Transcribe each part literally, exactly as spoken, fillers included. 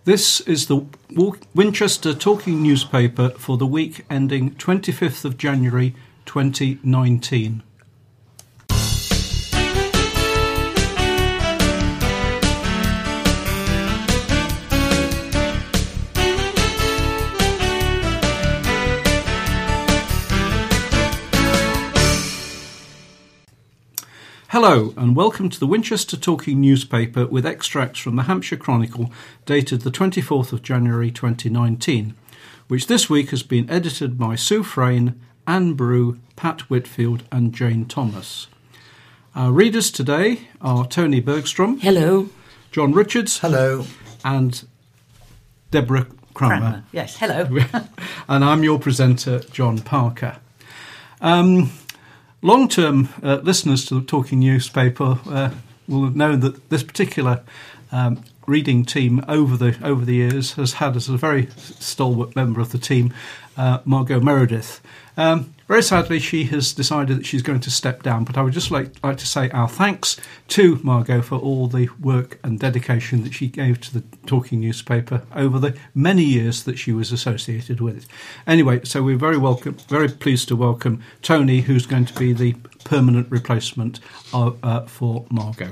This is the Winchester Talking Newspaper for the week ending twenty-fifth of January twenty nineteen. Hello and welcome to the Winchester Talking Newspaper with extracts from the Hampshire Chronicle dated the twenty-fourth of January twenty nineteen, which this week has been edited by Sue Frayne, Anne Brew, Pat Whitfield and Jane Thomas. Our readers today are Tony Bergstrom. Hello. John Richards. Hello. And Deborah Cranmer. Cranmer. Yes, hello. And I'm your presenter, John Parker. Um... Long-term uh, listeners to the Talking Newspaper uh, will have known that this particular um, reading team over the over the years has had as a very stalwart member of the team, uh, Margot Meredith. Um, very sadly, she has decided that she's going to step down, but I would just like, like to say our thanks to Margot for all the work and dedication that she gave to the Talking Newspaper over the many years that she was associated with it. Anyway, so we're very welcome, very pleased to welcome Tony, who's going to be the permanent replacement of, uh, for Margot.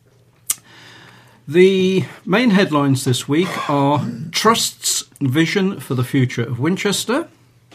The main headlines this week are Trust's vision for the future of Winchester,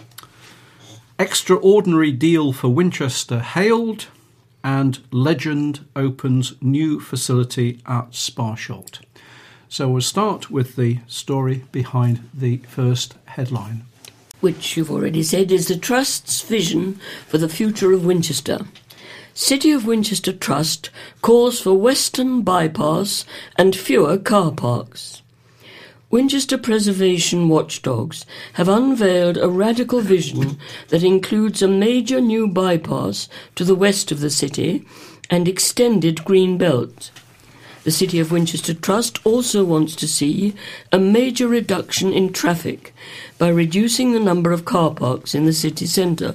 extraordinary deal for Winchester hailed, and legend opens new facility at Sparsholt. So we'll start with the story behind the first headline, Which you've already said is the Trust's vision for the future of Winchester. City of Winchester Trust calls for Western bypass and fewer car parks. Winchester preservation watchdogs have unveiled a radical vision that includes a major new bypass to the west of the city and extended green belt. The City of Winchester Trust also wants to see a major reduction in traffic by reducing the number of car parks in the city centre.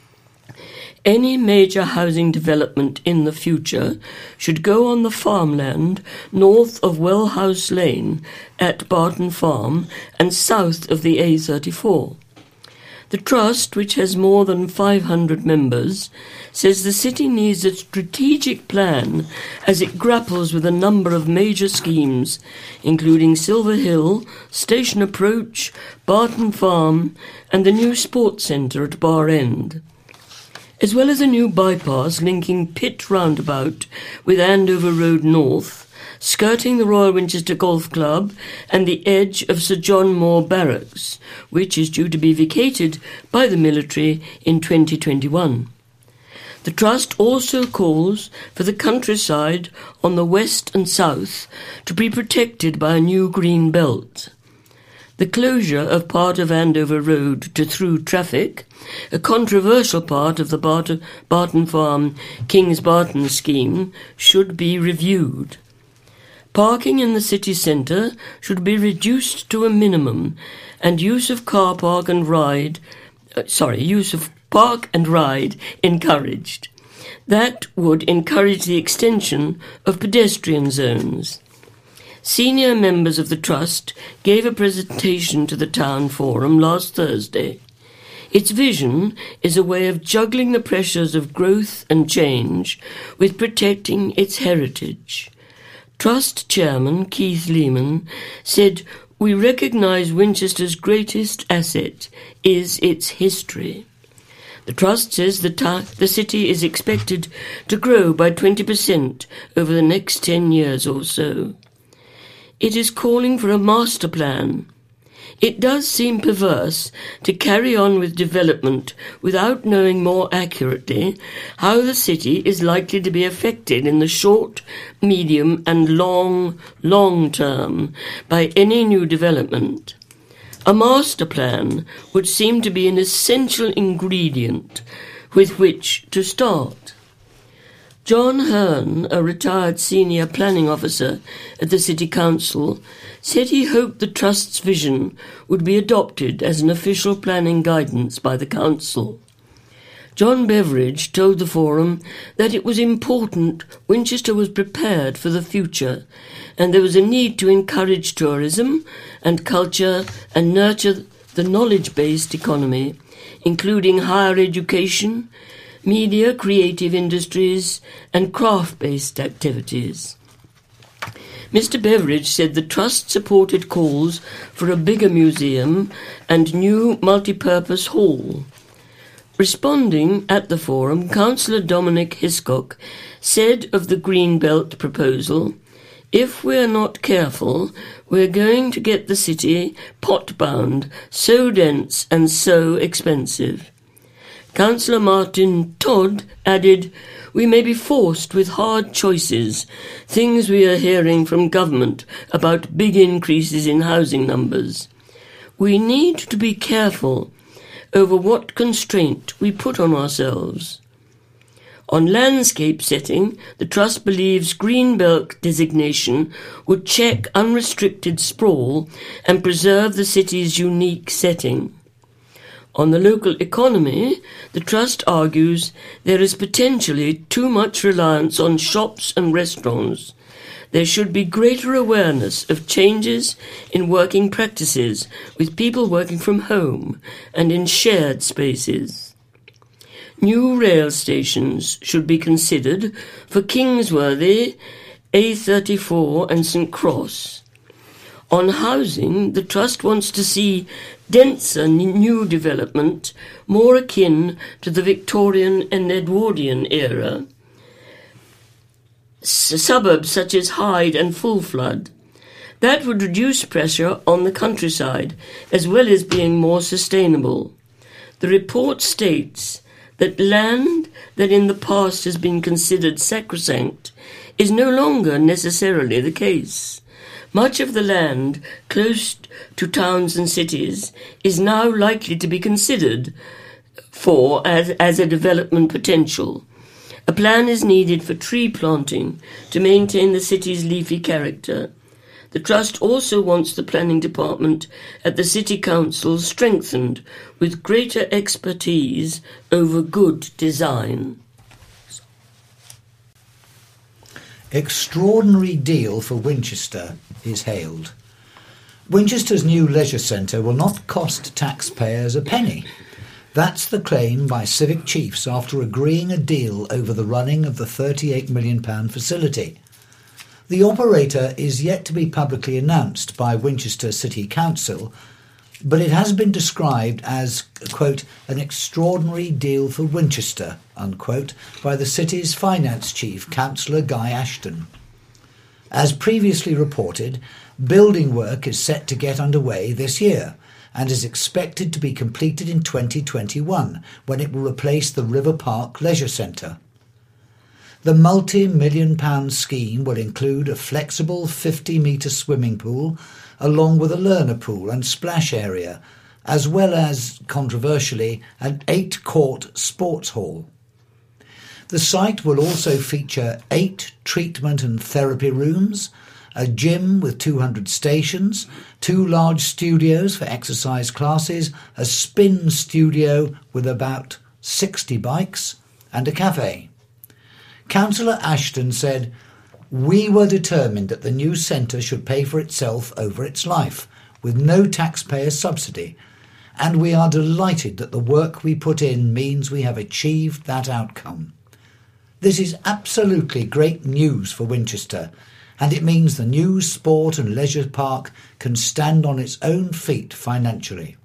Any major housing development in the future should go on the farmland north of Wellhouse Lane at Barton Farm and south of the A thirty-four. The Trust, which has more than five hundred members, says the city needs a strategic plan as it grapples with a number of major schemes, including Silver Hill, Station Approach, Barton Farm and the new sports centre at Bar End. As well as a new bypass linking Pitt Roundabout with Andover Road North, skirting the Royal Winchester Golf Club and the edge of Sir John Moore Barracks, which is due to be vacated by the military in twenty twenty-one. The Trust also calls for the countryside on the west and south to be protected by a new green belt. The closure of part of Andover Road to through traffic, a controversial part of the Barton, Barton Farm Kings Barton scheme, should be reviewed. Parking in the city centre should be reduced to a minimum, and use of car park and ride, uh, sorry, use of park and ride encouraged. That would encourage the extension of pedestrian zones. Senior members of the Trust gave a presentation to the Town Forum last Thursday. Its vision is a way of juggling the pressures of growth and change with protecting its heritage. Trust Chairman Keith Lehman said, "We recognise Winchester's greatest asset is its history." The Trust says the, ta- the city is expected to grow by twenty percent over the next ten years or so. It is calling for a master plan. It does seem perverse to carry on with development without knowing more accurately how the city is likely to be affected in the short, medium and long, long term by any new development. A master plan would seem to be an essential ingredient with which to start. John Hearn, a retired senior planning officer at the City Council, said he hoped the Trust's vision would be adopted as an official planning guidance by the Council. John Beveridge told the forum that it was important Winchester was prepared for the future, and there was a need to encourage tourism and culture and nurture the knowledge-based economy, including higher education, media, creative industries, and craft-based activities. Mister Beveridge said the Trust supported calls for a bigger museum and new multi-purpose hall. Responding at the forum, Councillor Dominic Hiscock said of the Greenbelt proposal, "If we're not careful, we're going to get the city pot-bound, so dense and so expensive." Councillor Martin Todd added, "We may be forced with hard choices, things we are hearing from government about big increases in housing numbers. We need to be careful over what constraint we put on ourselves." On landscape setting, the Trust believes Greenbelt designation would check unrestricted sprawl and preserve the city's unique setting. On the local economy, the Trust argues there is potentially too much reliance on shops and restaurants. There should be greater awareness of changes in working practices with people working from home and in shared spaces. New rail stations should be considered for Kingsworthy, A thirty-four and St Cross. On housing, the Trust wants to see denser new development more akin to the Victorian and Edwardian era. S- suburbs such as Hyde and Full Flood. That would reduce pressure on the countryside as well as being more sustainable. The report states that land that in the past has been considered sacrosanct is no longer necessarily the case. Much of the land close to towns and cities is now likely to be considered for as, as a development potential. A plan is needed for tree planting to maintain the city's leafy character. The Trust also wants the planning department at the City Council strengthened with greater expertise over good design. Extraordinary deal for Winchester is hailed. Winchester's new leisure centre will not cost taxpayers a penny. That's the claim by civic chiefs after agreeing a deal over the running of the thirty-eight million pounds facility. The operator is yet to be publicly announced by Winchester City Council, but it has been described as, quote, an extraordinary deal for Winchester, unquote, by the city's finance chief, Councillor Guy Ashton. As previously reported, building work is set to get underway this year and is expected to be completed in twenty twenty-one, when it will replace the River Park Leisure Centre. The multi-million pound scheme will include a flexible fifty metre swimming pool, along with a learner pool and splash area, as well as, controversially, an eight-court sports hall. The site will also feature eight treatment and therapy rooms, a gym with two hundred stations, two large studios for exercise classes, a spin studio with about sixty bikes, and a cafe. Councillor Ashton said, "We were determined that the new centre should pay for itself over its life, with no taxpayer subsidy, and we are delighted that the work we put in means we have achieved that outcome. This is absolutely great news for Winchester, and it means the new sport and leisure park can stand on its own feet financially.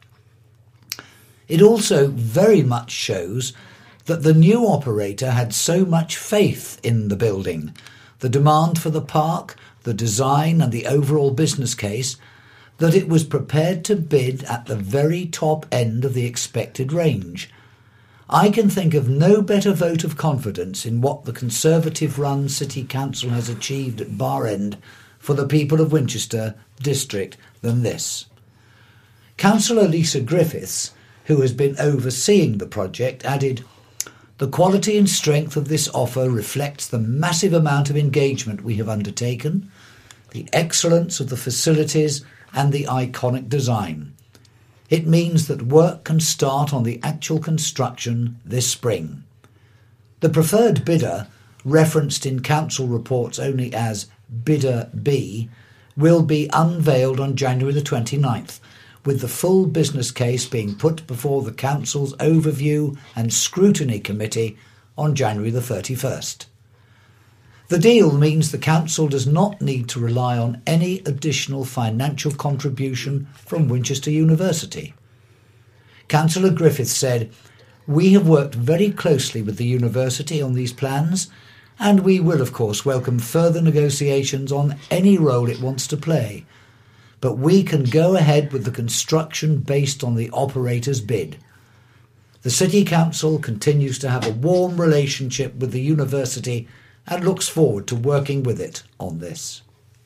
It also very much shows that the new operator had so much faith in the building, the demand for the park, the design and the overall business case, that it was prepared to bid at the very top end of the expected range. I can think of no better vote of confidence in what the Conservative-run City Council has achieved at Bar End for the people of Winchester District than this." Councillor Lisa Griffiths, who has been overseeing the project, added, "The quality and strength of this offer reflects the massive amount of engagement we have undertaken, the excellence of the facilities and the iconic design. It means that work can start on the actual construction this spring. The preferred bidder, referenced in council reports only as Bidder B, will be unveiled on January the twenty-ninth, with the full business case being put before the council's overview and scrutiny committee on January the thirty-first. The deal means the council does not need to rely on any additional financial contribution from Winchester University. Councillor Griffith said, "We have worked very closely with the university on these plans, and we will of course welcome further negotiations on any role it wants to play. But we can go ahead with the construction based on the operator's bid. The City Council continues to have a warm relationship with the university and looks forward to working with it on this."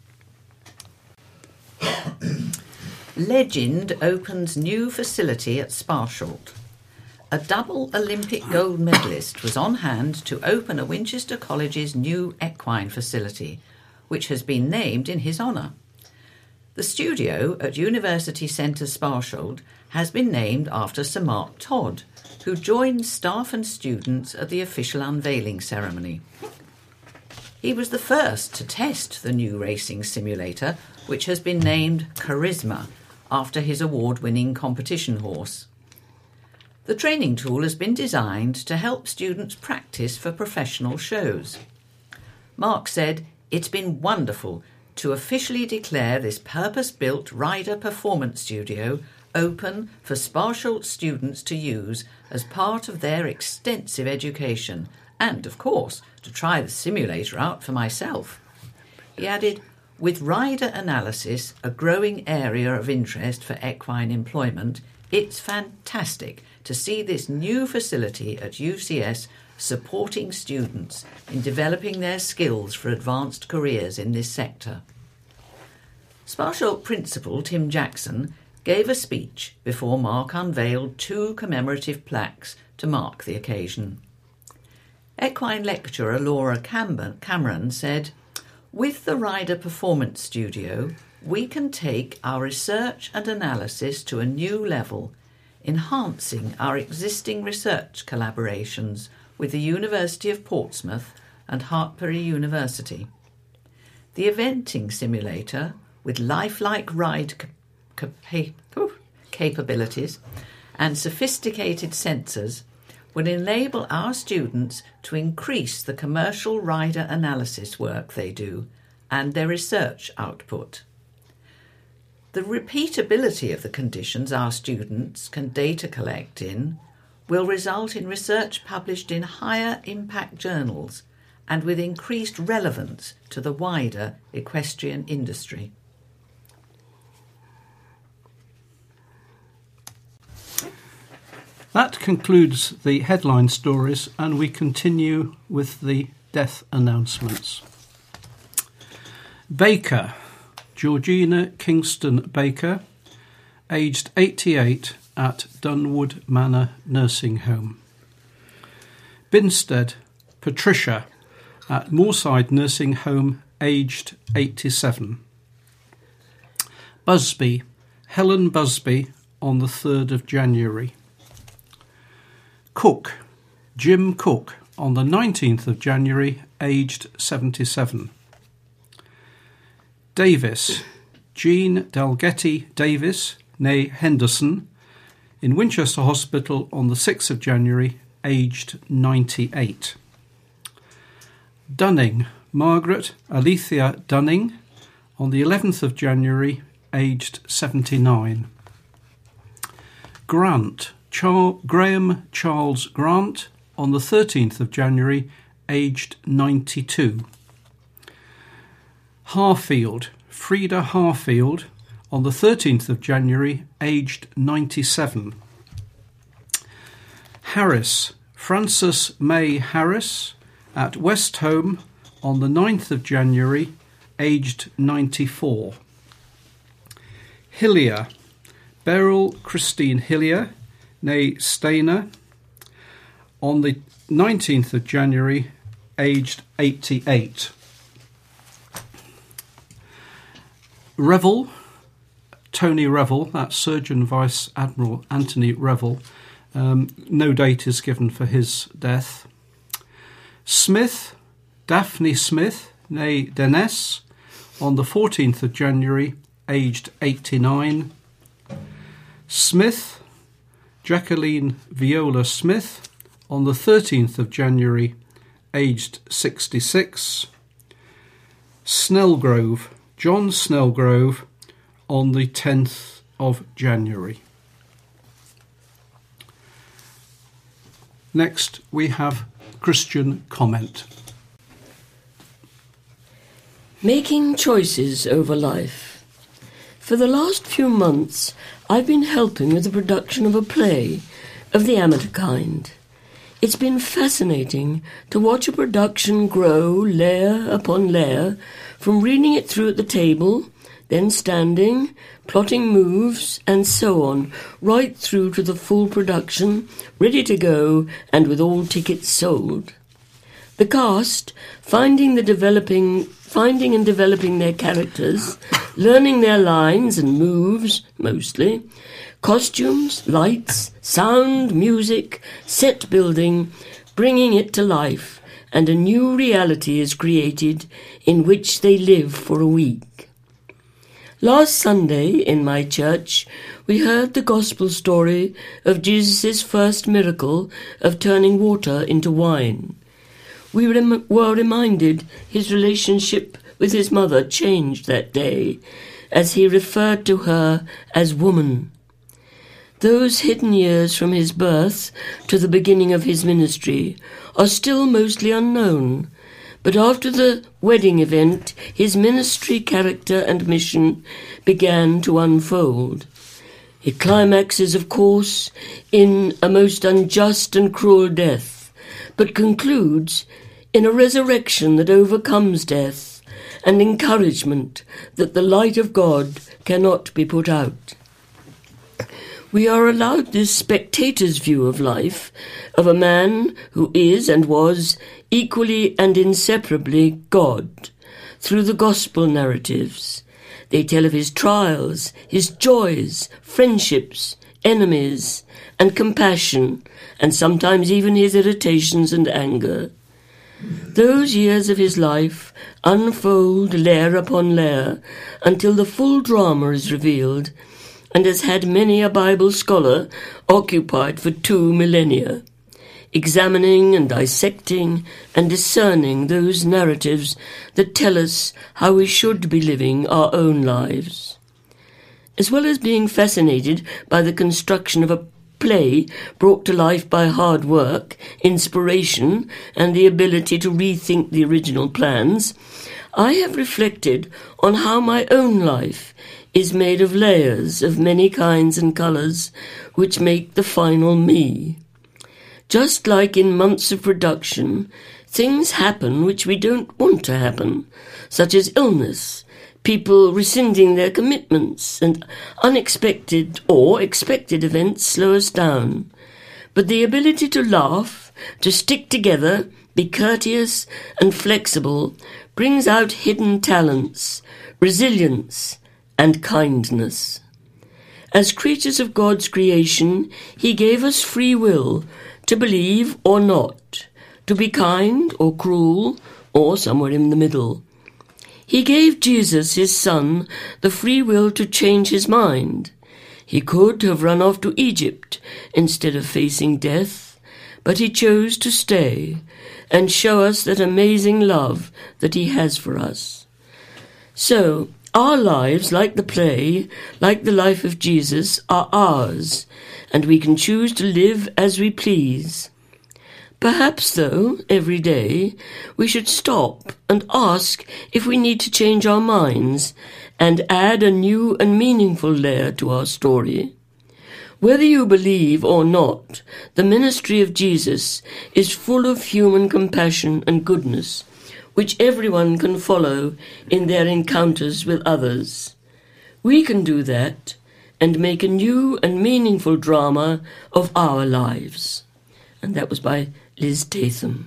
Legend opens new facility at Sparsholt. A double Olympic gold medalist was on hand to open a Winchester College's new equine facility, which has been named in his honour. The studio at University Centre Sparsholt has been named after Sir Mark Todd, who joined staff and students at the official unveiling ceremony. He was the first to test the new racing simulator, which has been named Charisma, after his award-winning competition horse. The training tool has been designed to help students practice for professional shows. Mark said, "It's been wonderful to officially declare this purpose-built rider performance studio open for Sparsholt students to use as part of their extensive education, and, of course, to try the simulator out for myself." He added, "With rider analysis a growing area of interest for equine employment, it's fantastic to see this new facility at U C S supporting students in developing their skills for advanced careers in this sector." Sparsholt Principal Tim Jackson gave a speech before Mark unveiled two commemorative plaques to mark the occasion. Equine lecturer Laura Cameron said, "With the Rider Performance Studio, we can take our research and analysis to a new level, enhancing our existing research collaborations with the University of Portsmouth and Hartpury University. The eventing simulator, with lifelike ride cap- capabilities and sophisticated sensors, will enable our students to increase the commercial rider analysis work they do and their research output. The repeatability of the conditions our students can data collect in will result in research published in higher impact journals and with increased relevance to the wider equestrian industry." That concludes the headline stories, and we continue with the death announcements. Baker, Georgina Kingston Baker, aged eighty-eight, at Dunwood Manor Nursing Home. Binstead, Patricia, at Moorside Nursing Home, aged eighty-seven. Busby, Helen Busby, on the third of January. Cook, Jim Cook, on the nineteenth of January, aged seventy-seven. Davis, Jean Dalgetty Davis, née Henderson, in Winchester Hospital on the sixth of January, aged ninety-eight. Dunning, Margaret Alethea Dunning, on the eleventh of January, aged seventy-nine. Grant, Char- Graham Charles Grant, on the thirteenth of January, aged ninety-two. Harfield, Frida Harfield, on the thirteenth of January, aged ninety-seven. Harris, Frances May Harris, at West Home, on the ninth of January, aged ninety-four. Hillier, Beryl Christine Hillier, née Stainer, on the nineteenth of January, aged eighty-eight. Revel, Tony Revell, that's Surgeon Vice Admiral Anthony Revell. Um, no date is given for his death. Smith, Daphne Smith, née Dennis, on the fourteenth of January, aged eighty-nine. Smith, Jacqueline Viola Smith, on the thirteenth of January, aged sixty-six. Snellgrove, John Snellgrove, on the tenth of January. Next, we have Christian comment. Making choices over life. For the last few months, I've been helping with the production of a play of the amateur kind. It's been fascinating to watch a production grow layer upon layer, from reading it through at the table, then standing, plotting moves, and so on, right through to the full production, ready to go, and with all tickets sold. The cast, finding the developing, finding and developing their characters, learning their lines and moves, mostly, costumes, lights, sound, music, set building, bringing it to life, and a new reality is created in which they live for a week. Last Sunday, in my church, we heard the gospel story of Jesus' first miracle of turning water into wine. We rem- were reminded his relationship with his mother changed that day, as he referred to her as woman. Those hidden years from his birth to the beginning of his ministry are still mostly unknown, but after the wedding event, his ministry character and mission began to unfold. It climaxes, of course, in a most unjust and cruel death, but concludes in a resurrection that overcomes death and encouragement that the light of God cannot be put out. We are allowed this spectator's view of life, of a man who is and was equally and inseparably God, through the gospel narratives. They tell of his trials, his joys, friendships, enemies, and compassion, and sometimes even his irritations and anger. Those years of his life unfold layer upon layer until the full drama is revealed, and has had many a Bible scholar occupied for two millennia, examining and dissecting and discerning those narratives that tell us how we should be living our own lives. As well as being fascinated by the construction of a play brought to life by hard work, inspiration, and the ability to rethink the original plans, I have reflected on how my own life is made of layers of many kinds and colours which make the final me. Just like in months of production, things happen which we don't want to happen, such as illness, people rescinding their commitments, and unexpected or expected events slow us down. But the ability to laugh, to stick together, be courteous and flexible, brings out hidden talents, resilience, and kindness. As creatures of God's creation, he gave us free will to believe or not, to be kind or cruel, or somewhere in the middle. He gave Jesus, his son, the free will to change his mind. He could have run off to Egypt instead of facing death, but he chose to stay and show us that amazing love that he has for us. So, our lives, like the play, like the life of Jesus, are ours, and we can choose to live as we please. Perhaps, though, every day, we should stop and ask if we need to change our minds and add a new and meaningful layer to our story. Whether you believe or not, the ministry of Jesus is full of human compassion and goodness, which everyone can follow in their encounters with others. We can do that and make a new and meaningful drama of our lives. And that was by Liz Tatham.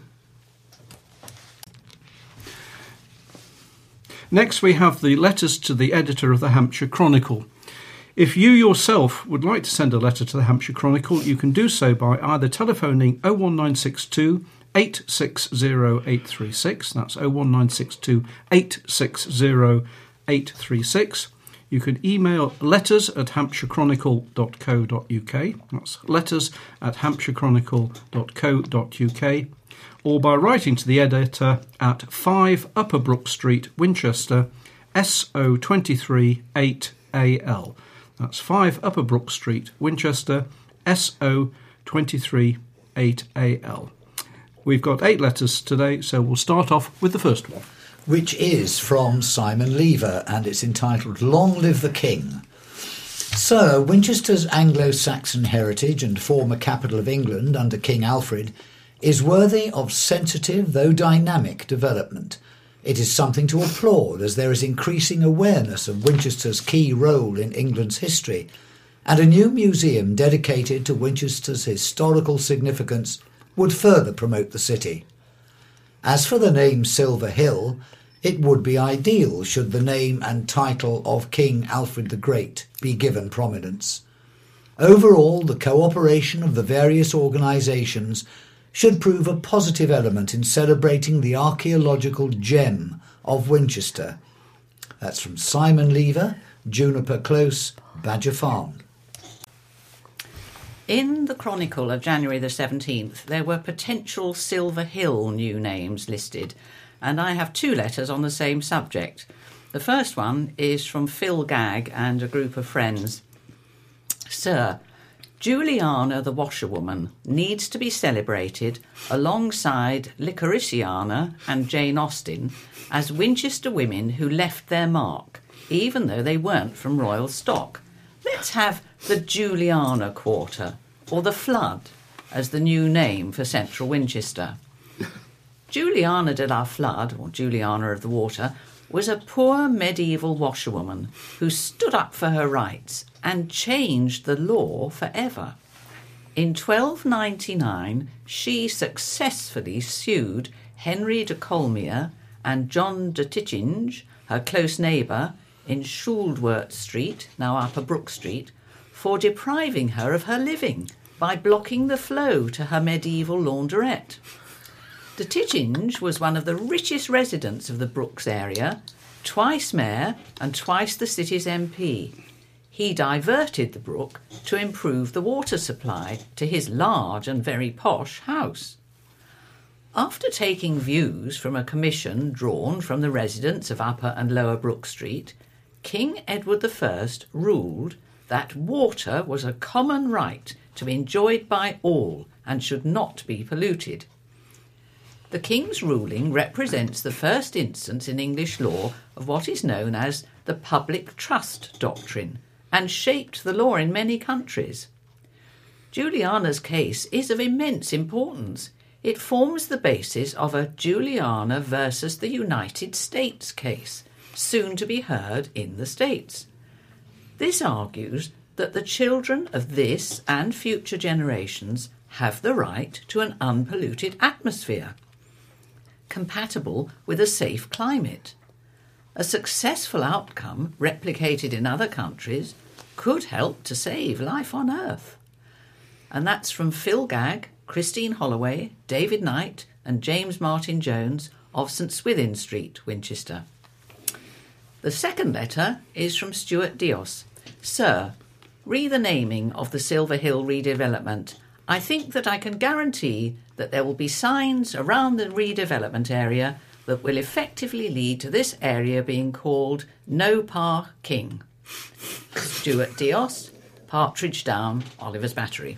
Next we have the letters to the editor of the Hampshire Chronicle. If you yourself would like to send a letter to the Hampshire Chronicle, you can do so by either telephoning oh one nine six two, eight six oh, eight three six, that's oh one nine six two, eight six oh, eight three six. You can email letters at hampshire chronicle dot co dot uk, that's letters at hampshire chronicle dot co dot uk, or by writing to the editor at five Upper Brook Street, Winchester, S O two three eight A L. That's five Upper Brook Street, Winchester, S O two three eight A L. We've got eight letters today, so we'll start off with the first one. Which is from Simon Lever, and it's entitled Long Live the King. Sir, Winchester's Anglo-Saxon heritage and former capital of England under King Alfred is worthy of sensitive though dynamic development. It is something to applaud, as there is increasing awareness of Winchester's key role in England's history, and a new museum dedicated to Winchester's historical significance would further promote the city. As for the name Silver Hill, it would be ideal should the name and title of King Alfred the Great be given prominence. Overall, the cooperation of the various organisations should prove a positive element in celebrating the archaeological gem of Winchester. That's from Simon Lever, Juniper Close, Badger Farm. In the Chronicle of January the seventeenth, there were potential Silver Hill new names listed, and I have two letters on the same subject. The first one is from Phil Gagg and a group of friends. Sir, Juliana the washerwoman needs to be celebrated alongside Licoriciana and Jane Austen as Winchester women who left their mark, even though they weren't from royal stock. Let's have the Juliana Quarter, or the Flood, as the new name for central Winchester. Juliana de la Flood, or Juliana of the Water, was a poor medieval washerwoman who stood up for her rights and changed the law forever. In twelve ninety-nine, she successfully sued Henry de Colmere and John de Tichinge, her close neighbour, in Shuldworth Street, now Upper Brook Street, for depriving her of her living by blocking the flow to her medieval laundrette. De Tichinge was one of the richest residents of the Brooks area, twice mayor and twice the city's M P. He diverted the brook to improve the water supply to his large and very posh house. After taking views from a commission drawn from the residents of Upper and Lower Brook Street, King Edward the First ruled that water was a common right to be enjoyed by all and should not be polluted. The King's ruling represents the first instance in English law of what is known as the public trust doctrine, and shaped the law in many countries. Juliana's case is of immense importance. It forms the basis of a Juliana versus the United States case, soon to be heard in the States. This argues that the children of this and future generations have the right to an unpolluted atmosphere, compatible with a safe climate. A successful outcome replicated in other countries could help to save life on Earth. And that's from Phil Gagg, Christine Holloway, David Knight and James Martin Jones of St Swithin Street, Winchester. The second letter is from Stuart Dios. Sir, re the naming of the Silver Hill redevelopment. I think that I can guarantee that there will be signs around the redevelopment area that will effectively lead to this area being called No Par King. Stuart Dios, Partridge Down, Oliver's Battery.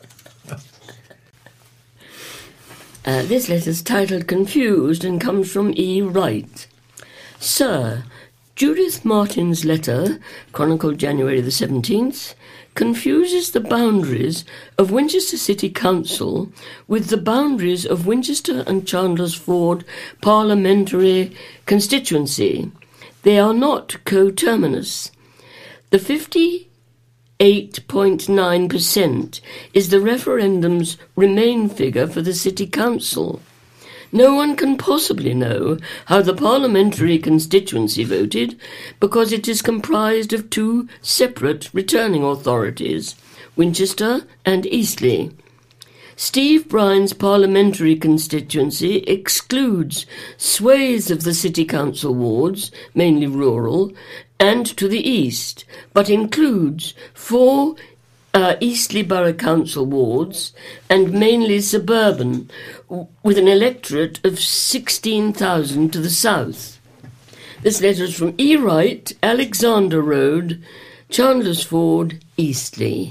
Uh, this letter's titled Confused and comes from E. Wright. Sir, Judith Martin's letter, chronicled January the seventeenth, confuses the boundaries of Winchester City Council with the boundaries of Winchester and Chandler's Ford parliamentary constituency. They are not coterminous. The fifty-eight point nine percent is the referendum's Remain figure for the City Council. No one can possibly know how the parliamentary constituency voted because it is comprised of two separate returning authorities, Winchester and Eastleigh. Steve Bryan's parliamentary constituency excludes swathes of the city council wards, mainly rural, and to the east, but includes four uh, Eastleigh Borough Council wards and mainly suburban, with an electorate of sixteen thousand to the south. This letter is from E. Wright, Alexander Road, Chandler's Ford, Eastleigh.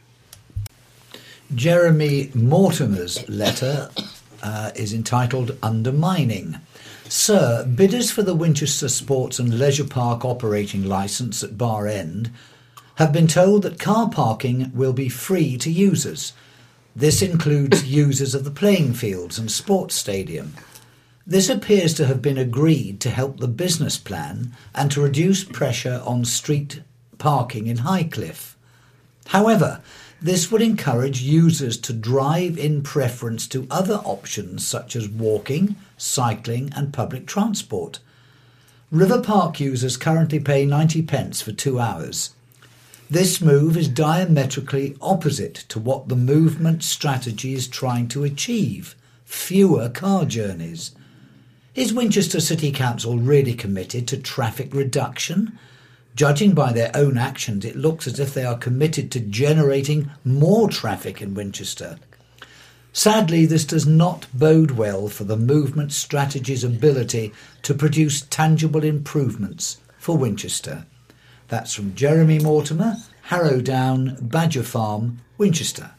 Jeremy Mortimer's letter uh, is entitled Undermining. Sir, bidders for the Winchester Sports and Leisure Park operating licence at Bar End have been told that car parking will be free to users. This includes users of the playing fields and sports stadium. This appears to have been agreed to help the business plan and to reduce pressure on street parking in Highcliffe. However, this would encourage users to drive in preference to other options such as walking, cycling and public transport. River Park users currently pay ninety pence for two hours. This move is diametrically opposite to what the movement strategy is trying to achieve: fewer car journeys. Is Winchester City Council really committed to traffic reduction? Judging by their own actions, it looks as if they are committed to generating more traffic in Winchester. Sadly, this does not bode well for the movement strategy's ability to produce tangible improvements for Winchester. That's from Jeremy Mortimer, Harrow Down, Badger Farm, Winchester.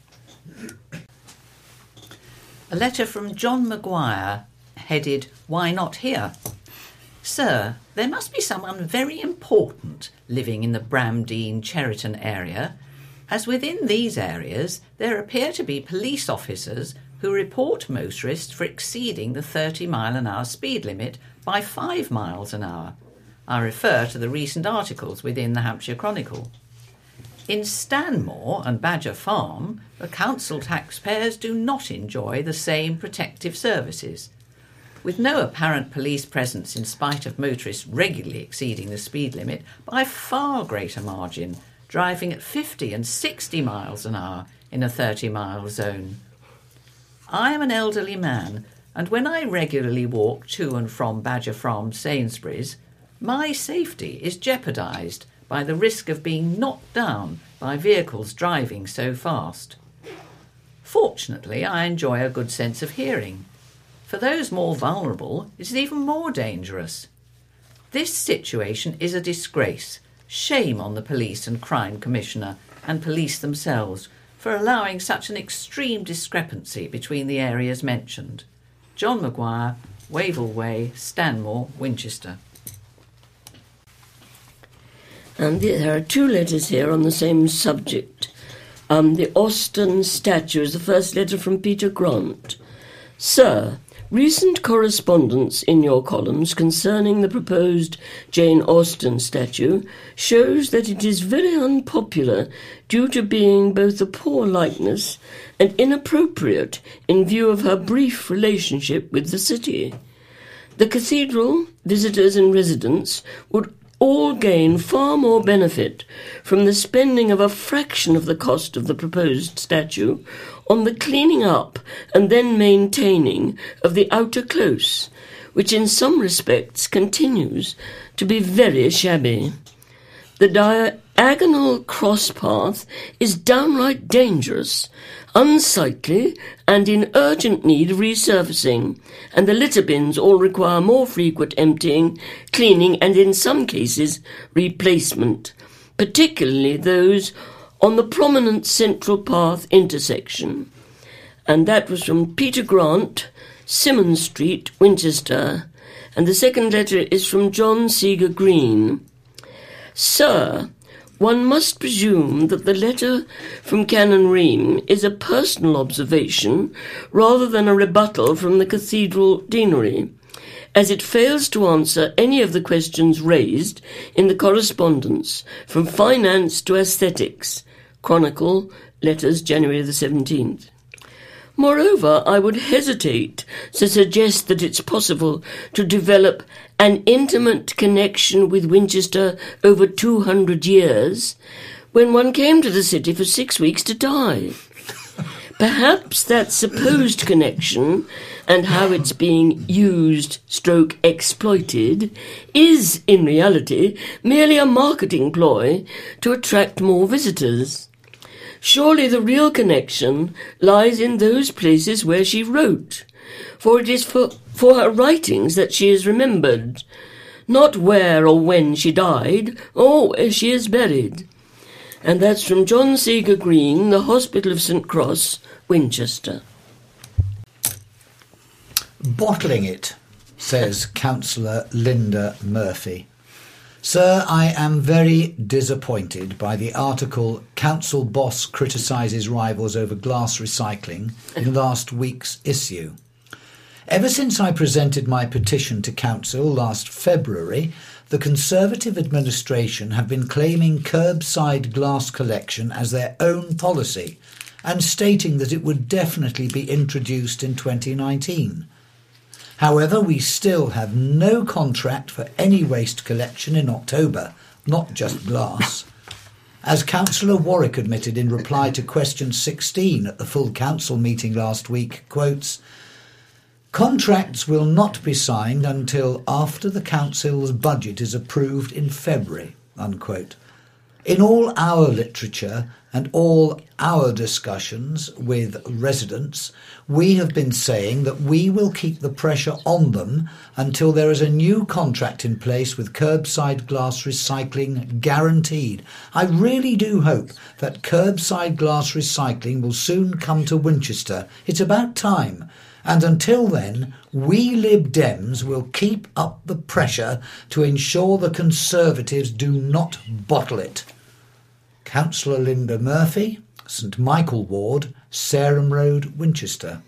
A letter from John Maguire, headed Why Not Here? Sir, there must be someone very important living in the Bramdean Cheriton area, as within these areas there appear to be police officers who report motorists for exceeding the thirty mile an hour speed limit by five miles an hour. I refer to the recent articles within the Hampshire Chronicle. In Stanmore and Badger Farm, the council taxpayers do not enjoy the same protective services. With no apparent police presence in spite of motorists regularly exceeding the speed limit by a far greater margin, driving at fifty and sixty miles an hour in a thirty mile zone. I am an elderly man, and when I regularly walk to and from Badger Farm Sainsbury's, my safety is jeopardised by the risk of being knocked down by vehicles driving so fast. Fortunately, I enjoy a good sense of hearing. For those more vulnerable, it is even more dangerous. This situation is a disgrace. Shame on the Police and Crime Commissioner and police themselves for allowing such an extreme discrepancy between the areas mentioned. John Maguire, Wavell Way, Stanmore, Winchester. And there are two letters here on the same subject. Um, the Austen statue is the first letter from Peter Grant. Sir, recent correspondence in your columns concerning the proposed Jane Austen statue shows that it is very unpopular due to being both a poor likeness and inappropriate in view of her brief relationship with the city. The cathedral, visitors and residents would all gain far more benefit from the spending of a fraction of the cost of the proposed statue on the cleaning up and then maintaining of the outer close, which in some respects continues to be very shabby. The diagonal cross path is downright dangerous, unsightly, and in urgent need of resurfacing, and the litter bins all require more frequent emptying, cleaning, and in some cases replacement, particularly those on the prominent Central Path intersection. And that was from Peter Grant, Simmons Street, Winchester, and the second letter is from John Seeger Green. Sir, one must presume that the letter from Canon Ream is a personal observation rather than a rebuttal from the Cathedral Deanery, as it fails to answer any of the questions raised in the correspondence from finance to aesthetics. Chronicle, letters, January the seventeenth. Moreover, I would hesitate to suggest that it's possible to develop an intimate connection with Winchester over two hundred years when one came to the city for six weeks to die. Perhaps that supposed connection and how it's being used stroke exploited is, in reality, merely a marketing ploy to attract more visitors. Surely the real connection lies in those places where she wrote, for it is for, for her writings that she is remembered, not where or when she died, or where she is buried. And that's from John Seager Green, The Hospital of Saint Cross, Winchester. Bottling it, says Councillor Linda Murphy. Sir, I am very disappointed by the article Council Boss Criticises Rivals Over Glass Recycling in last week's issue. Ever since I presented my petition to Council last February, the Conservative administration have been claiming curbside glass collection as their own policy and stating that it would definitely be introduced in twenty nineteen. However, we still have no contract for any waste collection in October, not just glass. As Councillor Warwick admitted in reply to question sixteen at the full council meeting last week, quotes, "Contracts will not be signed until after the council's budget is approved in February," unquote. In all our literature and all our discussions with residents, we have been saying that we will keep the pressure on them until there is a new contract in place with curbside glass recycling guaranteed. I really do hope that curbside glass recycling will soon come to Winchester. It's about time. And until then, we Lib Dems will keep up the pressure to ensure the Conservatives do not bottle it. Councillor Linda Murphy, St Michael Ward, Sarum Road, Winchester.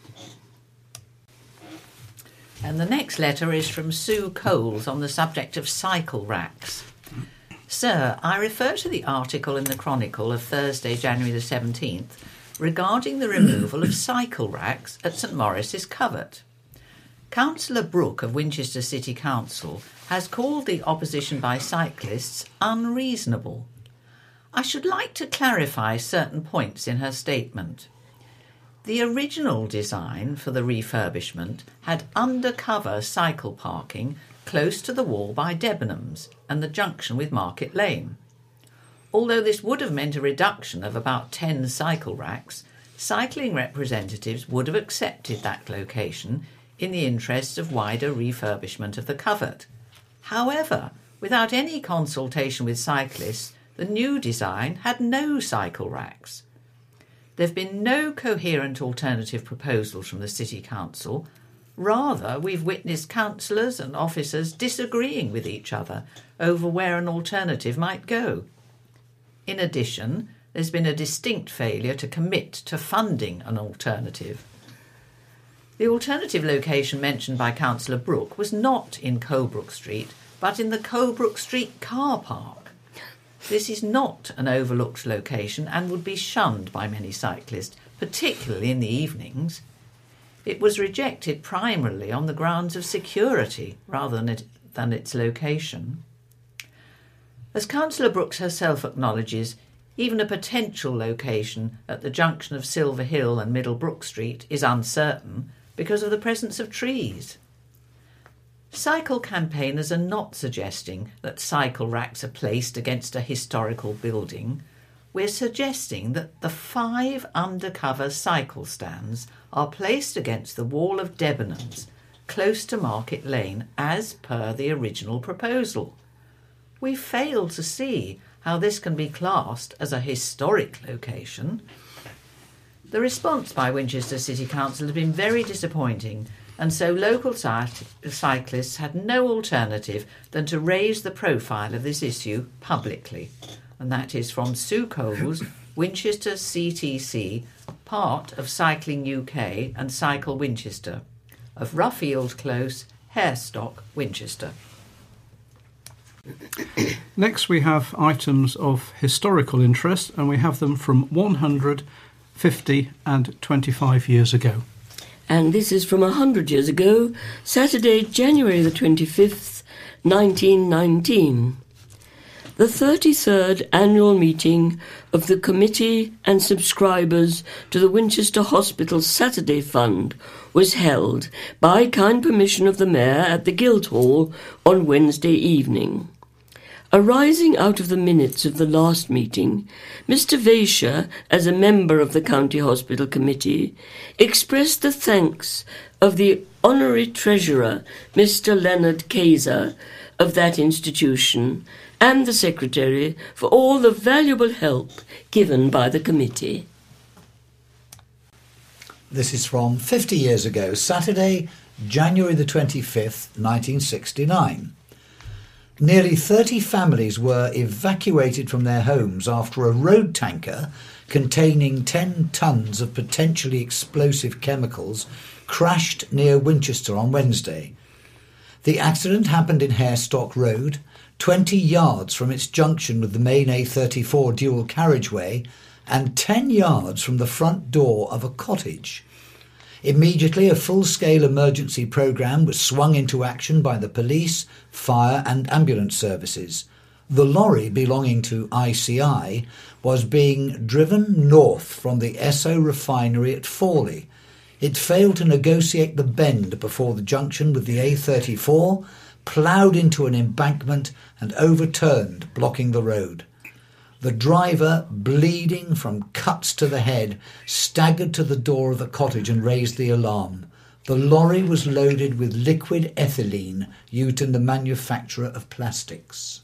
And the next letter is from Sue Coles on the subject of cycle racks. Sir, I refer to the article in the Chronicle of Thursday, January the seventeenth, regarding the removal of cycle racks at St Maurice's Covert. Councillor Brooke of Winchester City Council has called the opposition by cyclists unreasonable. I should like to clarify certain points in her statement. The original design for the refurbishment had undercover cycle parking close to the wall by Debenhams and the junction with Market Lane. Although this would have meant a reduction of about ten cycle racks, cycling representatives would have accepted that location in the interests of wider refurbishment of the Covert. However, without any consultation with cyclists, the new design had no cycle racks. There have been no coherent alternative proposals from the City Council. Rather, we've witnessed councillors and officers disagreeing with each other over where an alternative might go. In addition, there's been a distinct failure to commit to funding an alternative. The alternative location mentioned by Councillor Brooke was not in Colebrook Street, but in the Colebrook Street car park. This is not an overlooked location and would be shunned by many cyclists, particularly in the evenings. It was rejected primarily on the grounds of security rather than, it, than its location. As Councillor Brooks herself acknowledges, even a potential location at the junction of Silver Hill and Middlebrook Street is uncertain because of the presence of trees. Cycle campaigners are not suggesting that cycle racks are placed against a historical building. We're suggesting that the five undercover cycle stands are placed against the wall of Debenhams, close to Market Lane, as per the original proposal. We fail to see how this can be classed as a historic location. The response by Winchester City Council has been very disappointing, and so local cyclists had no alternative than to raise the profile of this issue publicly. And that is from Sue Coles, Winchester C T C, part of Cycling U K and Cycle Winchester, of Ruffield Close, Harestock, Winchester. Next we have items of historical interest, and we have them from one hundred fifty and twenty-five years ago. And this is from one hundred years ago, Saturday, January the twenty-fifth, nineteen nineteen. The thirty-third annual meeting of the committee and subscribers to the Winchester Hospital Saturday Fund was held by kind permission of the Mayor at the Guildhall on Wednesday evening. Arising out of the minutes of the last meeting, Mister Vacher, as a member of the County Hospital Committee, expressed the thanks of the Honorary Treasurer, Mister Leonard Kaiser, of that institution, and the Secretary for all the valuable help given by the committee. This is from fifty years ago, Saturday, January the twenty-fifth, nineteen sixty-nine. Nearly thirty families were evacuated from their homes after a road tanker containing ten tonnes of potentially explosive chemicals crashed near Winchester on Wednesday. The accident happened in Harestock Road, twenty yards from its junction with the main A thirty-four dual carriageway and ten yards from the front door of a cottage. Immediately, a full-scale emergency programme was swung into action by the police, fire and ambulance services. The lorry belonging to I C I was being driven north from the Esso refinery at Fawley. It failed to negotiate the bend before the junction with the A thirty-four, ploughed into an embankment and overturned, blocking the road. The driver, bleeding from cuts to the head, staggered to the door of the cottage and raised the alarm. The lorry was loaded with liquid ethylene used in the manufacture of plastics.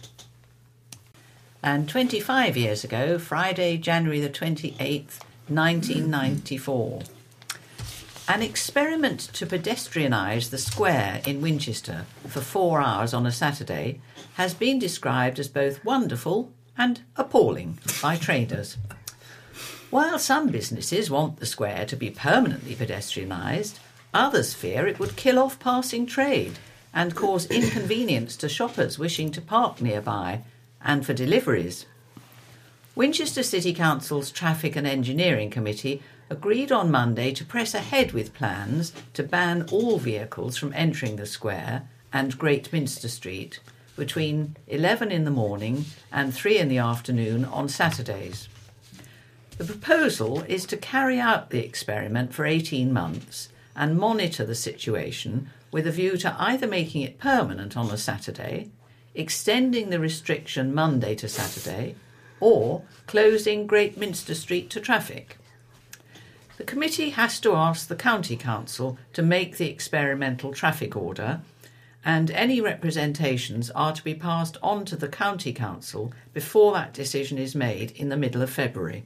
And twenty-five years ago, Friday, January the twenty-eighth, nineteen ninety-four. An experiment to pedestrianise the square in Winchester for four hours on a Saturday has been described as both wonderful and appalling by traders. While some businesses want the square to be permanently pedestrianised, others fear it would kill off passing trade and cause inconvenience to shoppers wishing to park nearby and for deliveries. Winchester City Council's Traffic and Engineering Committee agreed on Monday to press ahead with plans to ban all vehicles from entering the square and Great Minster Street between eleven in the morning and three in the afternoon on Saturdays. The proposal is to carry out the experiment for eighteen months and monitor the situation with a view to either making it permanent on a Saturday, extending the restriction Monday to Saturday, or closing Great Minster Street to traffic. The committee has to ask the County Council to make the experimental traffic order, and any representations are to be passed on to the County Council before that decision is made in the middle of February.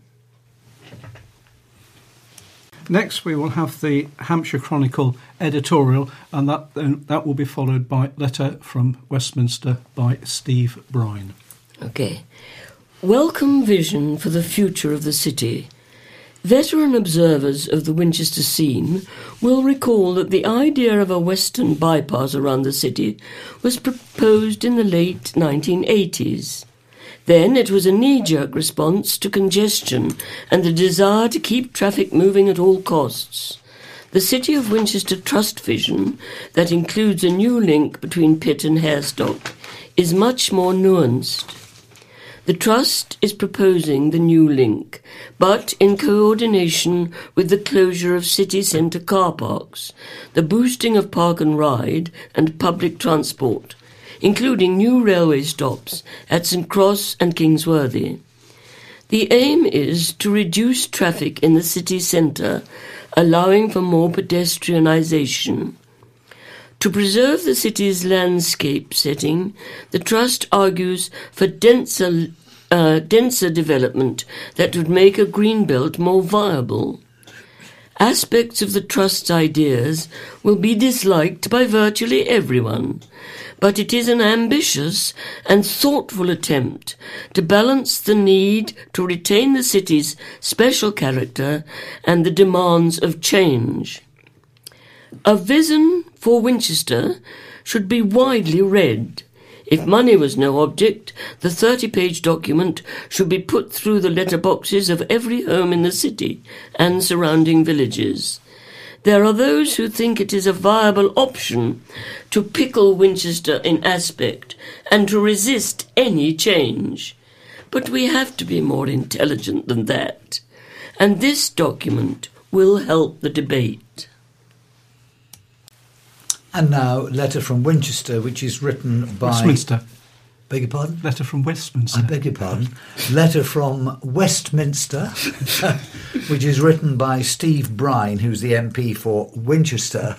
Next, we will have the Hampshire Chronicle editorial, and that then that will be followed by letter from Westminster by Steve Brine. Okay. Welcome vision for the future of the city. Veteran observers of the Winchester scene will recall that the idea of a western bypass around the city was proposed in the late nineteen eighties. Then it was a knee-jerk response to congestion and the desire to keep traffic moving at all costs. The City of Winchester Trust vision, that includes a new link between Pitt and Harestock, is much more nuanced. The Trust is proposing the new link, but in coordination with the closure of city centre car parks, the boosting of park and ride and public transport, including new railway stops at St Cross and Kingsworthy. The aim is to reduce traffic in the city centre, allowing for more pedestrianisation. To preserve the city's landscape setting, the Trust argues for denser, uh, denser development that would make a green belt more viable. Aspects of the Trust's ideas will be disliked by virtually everyone, but it is an ambitious and thoughtful attempt to balance the need to retain the city's special character and the demands of change. A vision for Winchester should be widely read, If money was no object, the thirty-page document should be put through the letterboxes of every home in the city and surrounding villages. There are those who think it is a viable option to pickle Winchester in aspect and to resist any change. But we have to be more intelligent than that. And this document will help the debate. And now, letter from Winchester, which is written by... Westminster. Beg your pardon? Letter from Westminster. I beg your pardon. Letter from Westminster, which is written by Steve Brine, who's the M P for Winchester,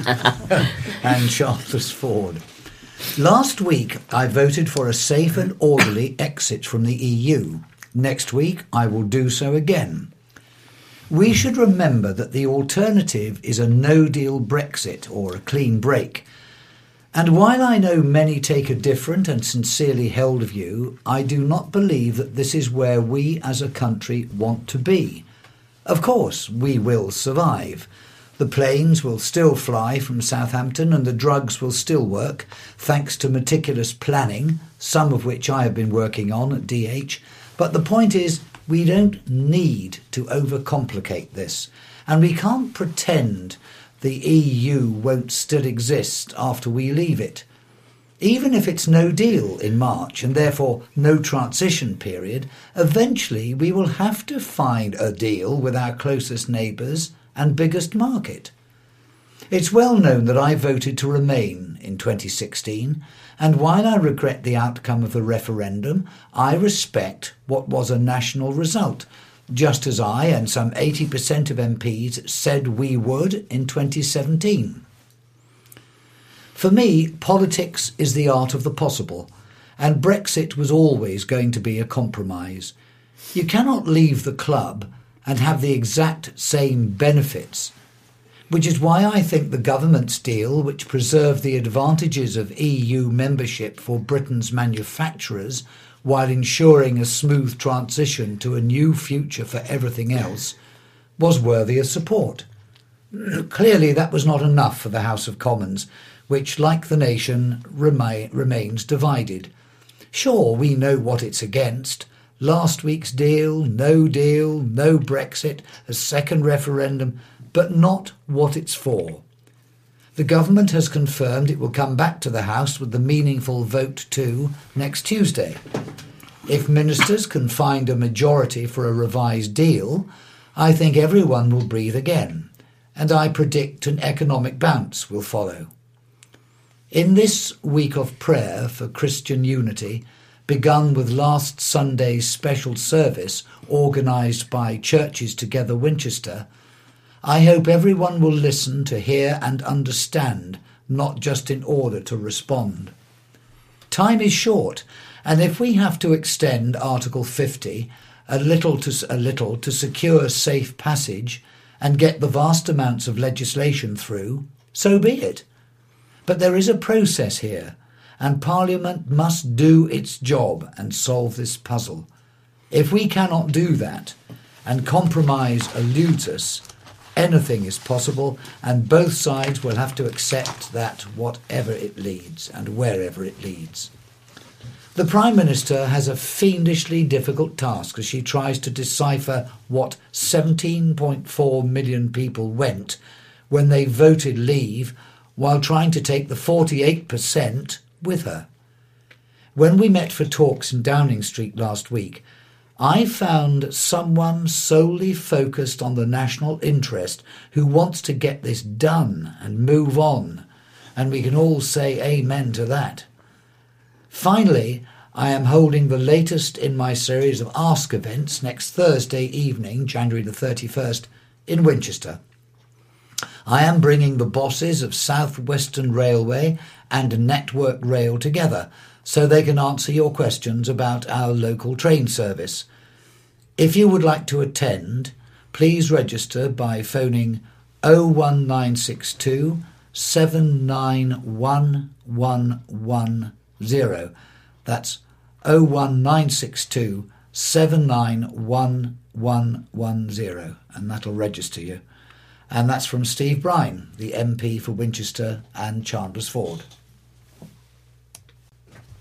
and Chandler's Ford. Last week, I voted for a safe and orderly exit from the E U. Next week, I will do so again. We should remember that the alternative is a no-deal Brexit or a clean break. And while I know many take a different and sincerely held view, I do not believe that this is where we as a country want to be. Of course, we will survive. The planes will still fly from Southampton and the drugs will still work, thanks to meticulous planning, some of which I have been working on at D H. But the point is, we don't need to overcomplicate this, and we can't pretend the E U won't still exist after we leave it. Even if it's no deal in March and therefore no transition period, eventually we will have to find a deal with our closest neighbours and biggest market. It's well known that I voted to remain in twenty sixteen, and while I regret the outcome of the referendum, I respect what was a national result, just as I and some eighty percent of M Ps said we would in twenty seventeen. For me, politics is the art of the possible, and Brexit was always going to be a compromise. You cannot leave the club and have the exact same benefits, which is why I think the government's deal, which preserved the advantages of E U membership for Britain's manufacturers while ensuring a smooth transition to a new future for everything else, was worthy of support. Clearly that was not enough for the House of Commons, which, like the nation, remi- remains divided. Sure, we know what it's against. Last week's deal, no deal, no Brexit, a second referendum, but not what it's for. The government has confirmed it will come back to the House with the meaningful vote two next Tuesday. If ministers can find a majority for a revised deal, I think everyone will breathe again, and I predict an economic bounce will follow. In this week of prayer for Christian unity, begun with last Sunday's special service organised by Churches Together Winchester, I hope everyone will listen to hear and understand, not just in order to respond. Time is short, and if we have to extend Article fifty a little to a little to secure safe passage and get the vast amounts of legislation through, so be it. But there is a process here, and Parliament must do its job and solve this puzzle. If we cannot do that, and compromise eludes us, anything is possible, and both sides will have to accept that whatever it leads and wherever it leads. The Prime Minister has a fiendishly difficult task as she tries to decipher what seventeen point four million people went when they voted leave, while trying to take the forty-eight percent with her. When we met for talks in Downing Street last week, I found someone solely focused on the national interest who wants to get this done and move on, and we can all say amen to that. Finally, I am holding the latest in my series of Ask events next Thursday evening, January the thirty-first, in Winchester. I am bringing the bosses of South Western Railway and Network Rail together so they can answer your questions about our local train service. If you would like to attend, please register by phoning oh one nine six two, seven nine one one one zero. That's oh one nine six two, seven nine one one one zero, and that'll register you. And that's from Steve Brine, the M P for Winchester and Chandler's Ford.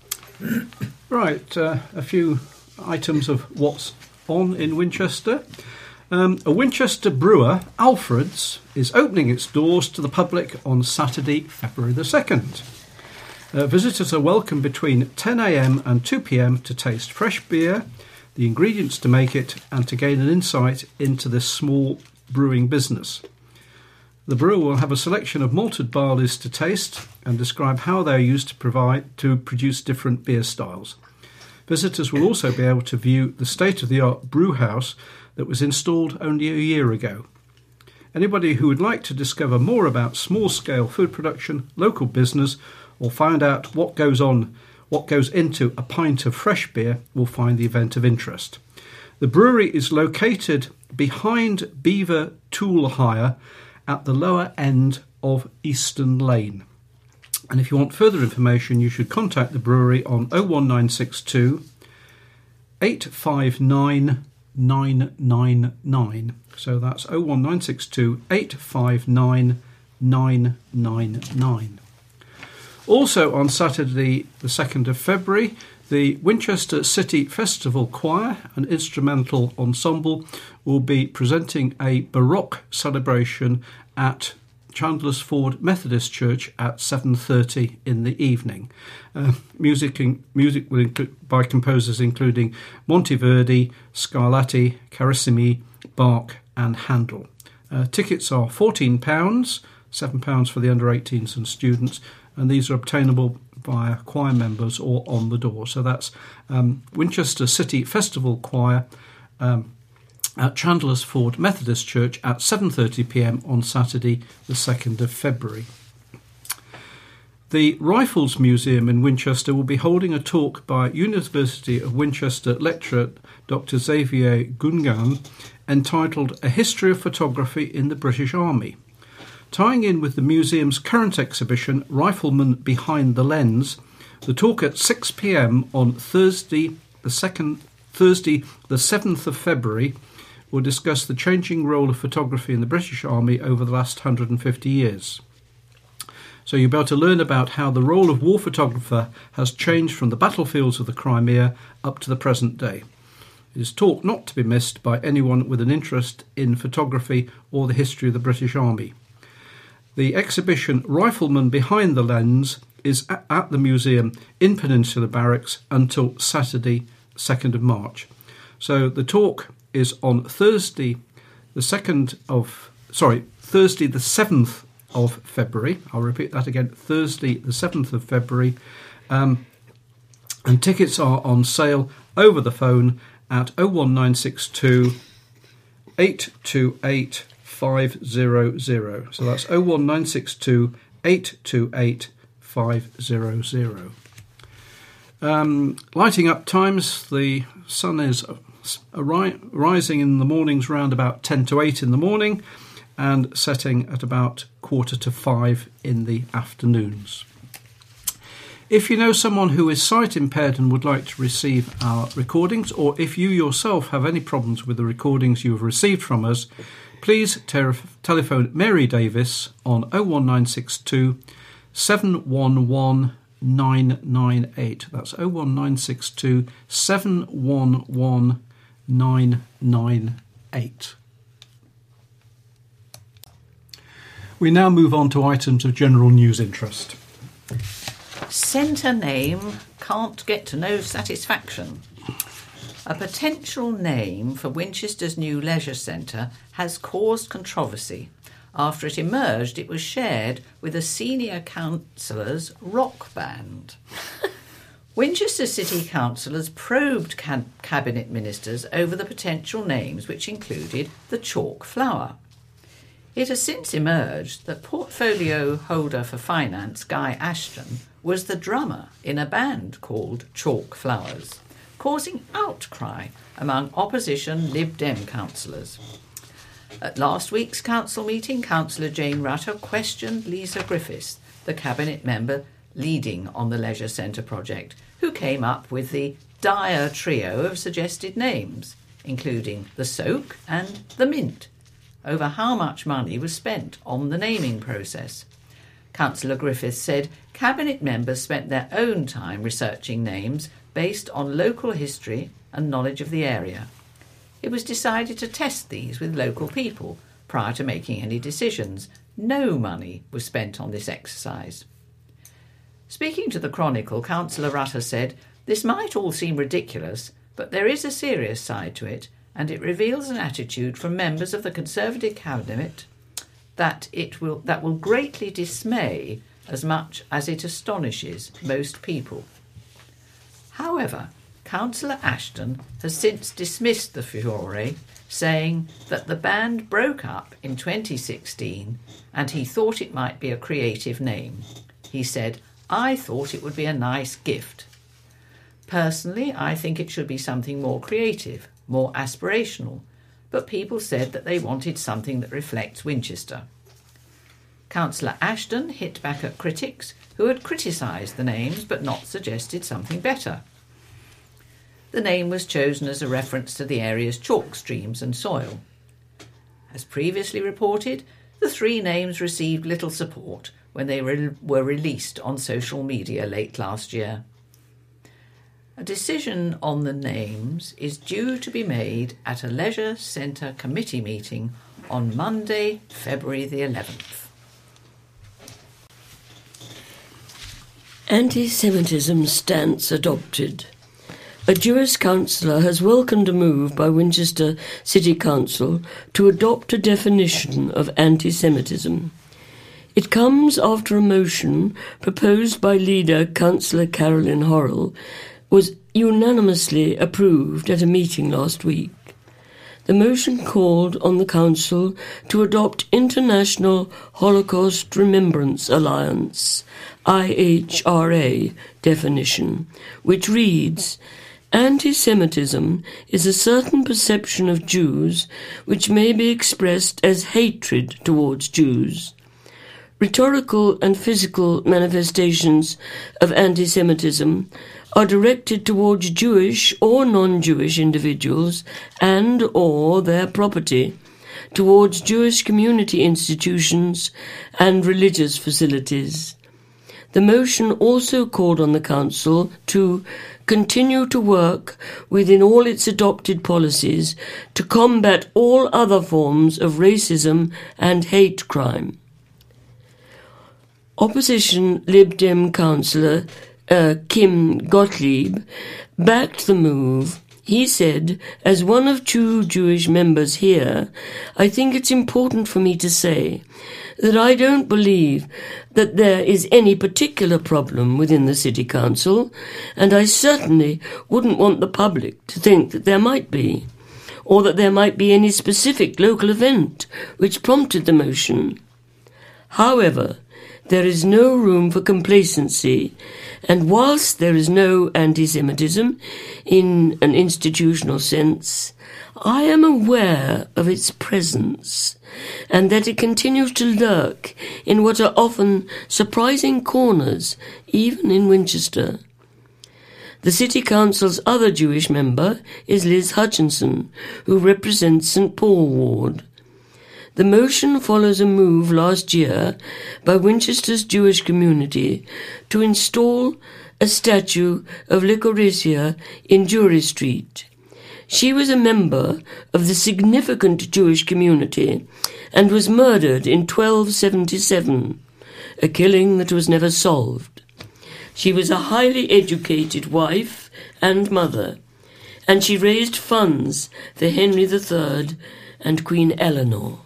Right, uh, a few items of what's on in Winchester. Um, a Winchester brewer, Alfred's, is opening its doors to the public on Saturday, February the second. Uh, visitors are welcome between ten a m and two p m to taste fresh beer, the ingredients to make it, and to gain an insight into this small brewing business. The brewer will have a selection of malted barleys to taste and describe how they are used to provide to produce different beer styles. Visitors will also be able to view the state-of-the-art brew house that was installed only a year ago. Anybody who would like to discover more about small-scale food production, local business, or find out what goes on, what goes into a pint of fresh beer will find the event of interest. The brewery is located behind Beaver Tool Hire at the lower end of Eastern Lane. And if you want further information, you should contact the brewery on oh one nine six two, eight five nine, nine nine nine. So that's oh one nine six two, eight five nine, nine nine nine. Also on Saturday the second of February, the Winchester City Festival Choir and Instrumental Ensemble will be presenting a Baroque celebration at Chandler's Ford Methodist Church at seven thirty in the evening. Uh, music in, music will include, by composers including Monteverdi, Scarlatti, Carissimi, Bach and Handel. Uh, tickets are fourteen pounds, seven pounds for the under eighteens and students, and these are obtainable via choir members or on the door. So that's um, Winchester City Festival Choir um, at Chandler's Ford Methodist Church at seven thirty p m on Saturday the second of February. The Rifles Museum in Winchester will be holding a talk by University of Winchester lecturer Doctor Xavier Gungan entitled A History of Photography in the British Army. Tying in with the museum's current exhibition, Rifleman Behind the Lens, the talk at six p m on Thursday the second, Thursday the seventh of February will discuss the changing role of photography in the British Army over the last one hundred fifty years. So you'll be able to learn about how the role of war photographer has changed from the battlefields of the Crimea up to the present day. It is talk not to be missed by anyone with an interest in photography or the history of the British Army. The exhibition Rifleman Behind the Lens is at the museum in Peninsula Barracks until Saturday, second of March. So the talk is on Thursday, the second of sorry, Thursday the seventh of February. I'll repeat that again. Thursday the seventh of February, um, and tickets are on sale over the phone at oh one nine six two, eight two eight, five hundred. So that's oh one nine six two, eight two eight, five hundred. Um, lighting up times, the sun is ri- rising in the mornings round about ten to eight in the morning and setting at about quarter to five in the afternoons. If you know someone who is sight impaired and would like to receive our recordings, or if you yourself have any problems with the recordings you have received from us, please ter- telephone Mary Davis on oh one nine six two, seven one one, nine nine eight. That's oh one nine six two, seven one one, nine nine eight. We now move on to items of general news interest. Centre name can't get to no satisfaction. A potential name for Winchester's new leisure centre has caused controversy after it emerged it was shared with a senior councillor's rock band. Winchester City councillors probed cab- cabinet ministers over the potential names, which included the Chalk Flower. It has since emerged that portfolio holder for finance Guy Ashton was the drummer in a band called Chalk Flowers, causing outcry among opposition Lib Dem councillors. At last week's council meeting, Councillor Jane Rutter questioned Lisa Griffiths, the cabinet member leading on the leisure centre project, who came up with the dire trio of suggested names, including the Soak and the Mint, over how much money was spent on the naming process. Councillor Griffiths said Cabinet members spent their own time researching names based on local history and knowledge of the area. It was decided to test these with local people prior to making any decisions. No money was spent on this exercise. Speaking to the Chronicle, Councillor Rutter said, "This might all seem ridiculous, but there is a serious side to it, and it reveals an attitude from members of the Conservative Cabinet that it will that will greatly dismay as much as it astonishes most people." However, Councillor Ashton has since dismissed the furore, saying that the band broke up in twenty sixteen and he thought it might be a creative name. He said, "I thought it would be a nice gift. Personally, I think it should be something more creative, more aspirational, but people said that they wanted something that reflects Winchester." Councillor Ashton hit back at critics who had criticised the names but not suggested something better. The name was chosen as a reference to the area's chalk streams and soil. As previously reported, the three names received little support when they re- were released on social media late last year. A decision on the names is due to be made at a Leisure Centre committee meeting on Monday, February the eleventh. Anti-Semitism stance adopted. A Jewish councillor has welcomed a move by Winchester City Council to adopt a definition of anti-Semitism. It comes after a motion proposed by leader Councillor Carolyn Horrell was unanimously approved at a meeting last week. The motion called on the Council to adopt International Holocaust Remembrance Alliance, I H R A, definition, which reads, "Anti-Semitism is a certain perception of Jews which may be expressed as hatred towards Jews. Rhetorical and physical manifestations of anti-Semitism are directed towards Jewish or non-Jewish individuals and or their property, towards Jewish community institutions and religious facilities." The motion also called on the Council to continue to work within all its adopted policies to combat all other forms of racism and hate crime. Opposition Lib Dem councillor uh, Kim Gottlieb backed the move. He said, "As one of two Jewish members here, I think it's important for me to say that I don't believe that there is any particular problem within the City Council, and I certainly wouldn't want the public to think that there might be, or that there might be any specific local event which prompted the motion. However, there is no room for complacency, and whilst there is no anti-Semitism in an institutional sense, I am aware of its presence, and that it continues to lurk in what are often surprising corners, even in Winchester." The City Council's other Jewish member is Liz Hutchinson, who represents St Paul Ward. The motion follows a move last year by Winchester's Jewish community to install a statue of Lycoresia in Jury Street. She was a member of the significant Jewish community and was murdered in twelve seventy-seven, a killing that was never solved. She was a highly educated wife and mother, and she raised funds for Henry the Third and Queen Eleanor.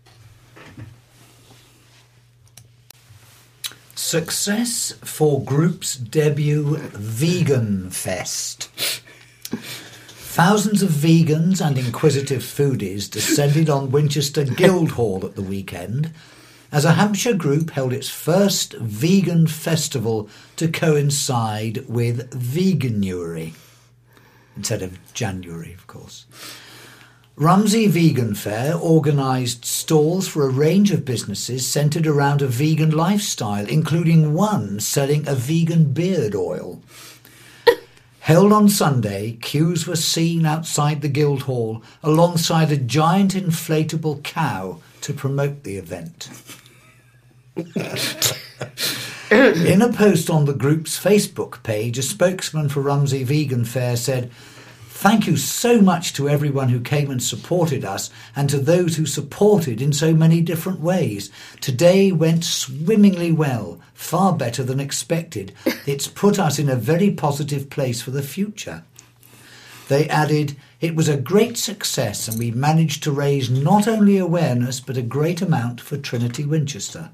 Success for group's debut Vegan Fest. Thousands of vegans and inquisitive foodies descended on Winchester Guildhall at the weekend as a Hampshire group held its first vegan festival to coincide with Veganuary, instead of January, of course. Rumsey Vegan Fair organised stalls for a range of businesses centred around a vegan lifestyle, including one selling a vegan beard oil. Held on Sunday, queues were seen outside the Guildhall alongside a giant inflatable cow to promote the event. In a post on the group's Facebook page, a spokesman for Rumsey Vegan Fair said, "Thank you so much to everyone who came and supported us and to those who supported in so many different ways. Today went swimmingly well, far better than expected. It's put us in a very positive place for the future." They added, "It was a great success and we managed to raise not only awareness but a great amount for Trinity Winchester."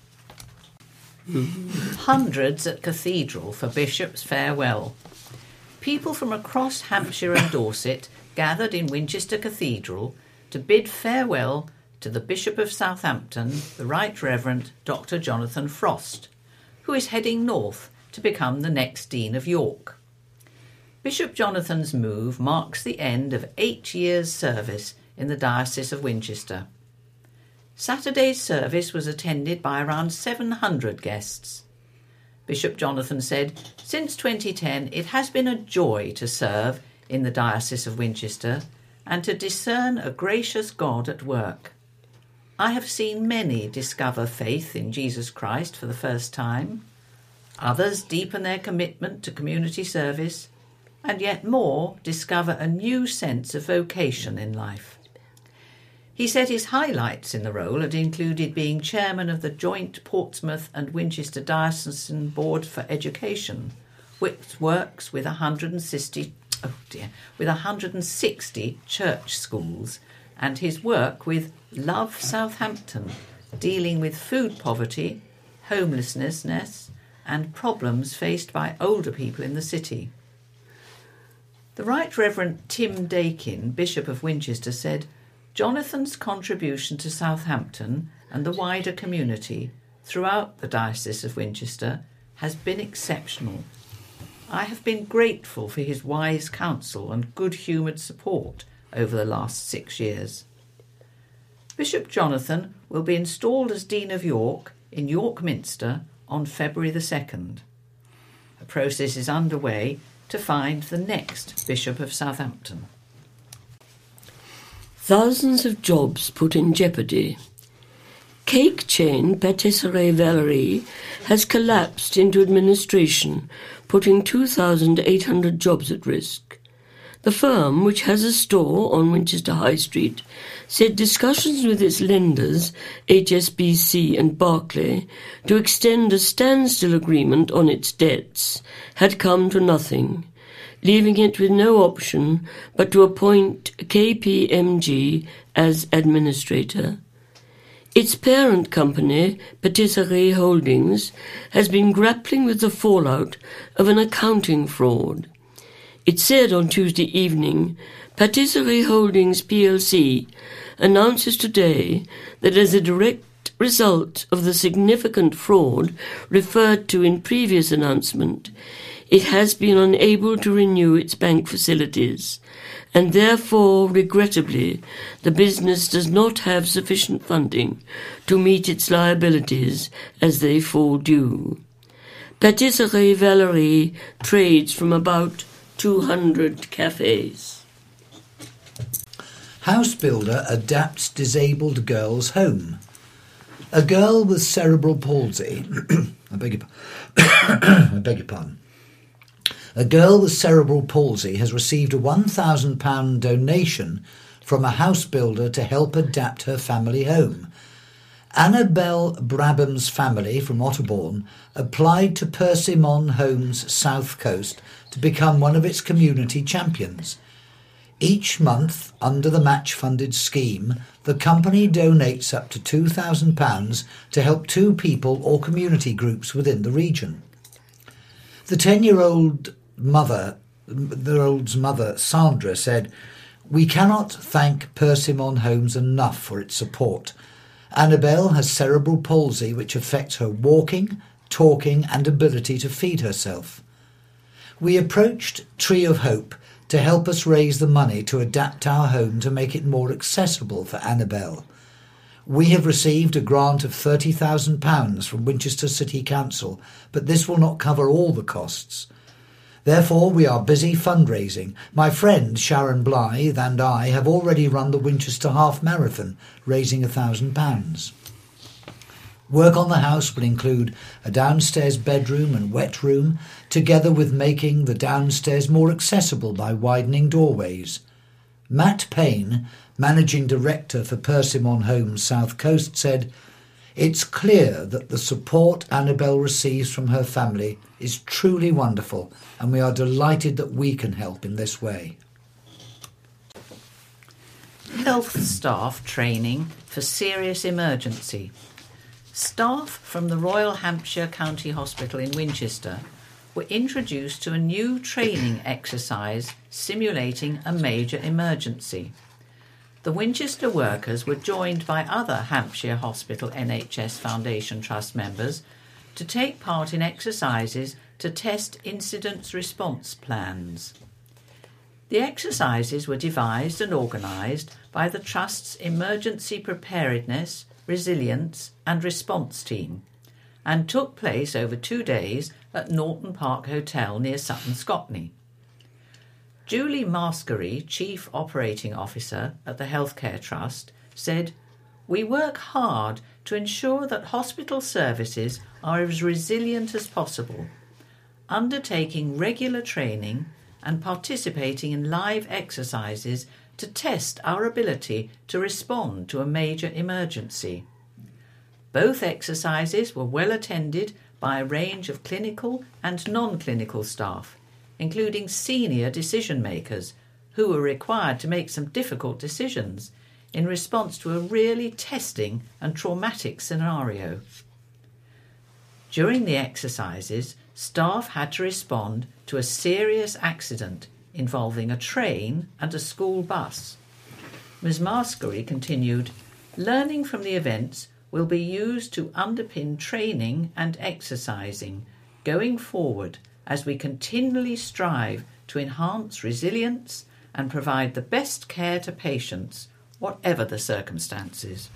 Hundreds at Cathedral for Bishop's farewell. People from across Hampshire and Dorset gathered in Winchester Cathedral to bid farewell to the Bishop of Southampton, the Right Reverend Doctor Jonathan Frost, who is heading north to become the next Dean of York. Bishop Jonathan's move marks the end of eight years' service in the Diocese of Winchester. Saturday's service was attended by around seven hundred guests. Bishop Jonathan said, "Since twenty ten it has been a joy to serve in the Diocese of Winchester and to discern a gracious God at work. I have seen many discover faith in Jesus Christ for the first time, others deepen their commitment to community service, and yet more discover a new sense of vocation in life." He said his highlights in the role had included being chairman of the joint Portsmouth and Winchester Diocesan Board for Education, which works with one hundred sixty, oh dear, with one hundred sixty church schools, and his work with Love Southampton, dealing with food poverty, homelessness, and problems faced by older people in the city. The Right Reverend Tim Dakin, Bishop of Winchester, said, "Jonathan's contribution to Southampton and the wider community throughout the Diocese of Winchester has been exceptional. I have been grateful for his wise counsel and good-humoured support over the last six years." Bishop Jonathan will be installed as Dean of York in York Minster on February the second. A process is underway to find the next Bishop of Southampton. Thousands of jobs put in jeopardy. Cake chain Patisserie Valerie has collapsed into administration, putting two thousand eight hundred jobs at risk. The firm, which has a store on Winchester High Street, said discussions with its lenders, H S B C and Barclay, to extend a standstill agreement on its debts had come to nothing, leaving it with no option but to appoint K P M G as administrator. Its parent company, Patisserie Holdings, has been grappling with the fallout of an accounting fraud. It said on Tuesday evening, Patisserie Holdings P L C announces today that as a direct result of the significant fraud referred to in previous announcement, it has been unable to renew its bank facilities, and therefore, regrettably, the business does not have sufficient funding to meet its liabilities as they fall due. Patisserie Valerie trades from about two hundred cafes. House builder adapts disabled girl's home. A girl with cerebral palsy, I beg your, I beg your pardon. A girl with cerebral palsy has received a one thousand pounds donation from a house builder to help adapt her family home. Annabelle Brabham's family from Otterbourne applied to Persimmon Homes South Coast to become one of its community champions. Each month, under the match-funded scheme, the company donates up to two thousand pounds to help two people or community groups within the region. The ten-year-old mother, the old's mother, Sandra, said, "We cannot thank Persimmon Homes enough for its support. Annabelle has cerebral palsy, which affects her walking, talking and ability to feed herself. We approached Tree of Hope to help us raise the money to adapt our home to make it more accessible for Annabelle. We have received a grant of thirty thousand pounds from Winchester City Council, but this will not cover all the costs. Therefore, we are busy fundraising. My friend Sharon Blythe and I have already run the Winchester Half Marathon, raising a thousand pounds." Work on the house will include a downstairs bedroom and wet room, together with making the downstairs more accessible by widening doorways. Matt Payne, Managing Director for Persimmon Homes South Coast, said, "It's clear that the support Annabelle receives from her family is truly wonderful, and we are delighted that we can help in this way." Health staff training for serious emergency. Staff from the Royal Hampshire County Hospital in Winchester were introduced to a new training exercise simulating a major emergency. The Winchester workers were joined by other Hampshire Hospital N H S Foundation Trust members to take part in exercises to test incident response plans. The exercises were devised and organised by the Trust's Emergency Preparedness, Resilience and Response Team and took place over two days at Norton Park Hotel near Sutton Scotney. Julie Maskery, Chief Operating Officer at the Healthcare Trust, said, "We work hard to ensure that hospital services are as resilient as possible, undertaking regular training and participating in live exercises to test our ability to respond to a major emergency. Both exercises were well attended by a range of clinical and non-clinical staff, including senior decision makers who were required to make some difficult decisions in response to a really testing and traumatic scenario. During the exercises, staff had to respond to a serious accident involving a train and a school bus. Miz Maskery continued, "Learning from the events will be used to underpin training and exercising going forward as we continually strive to enhance resilience and provide the best care to patients, whatever the circumstances."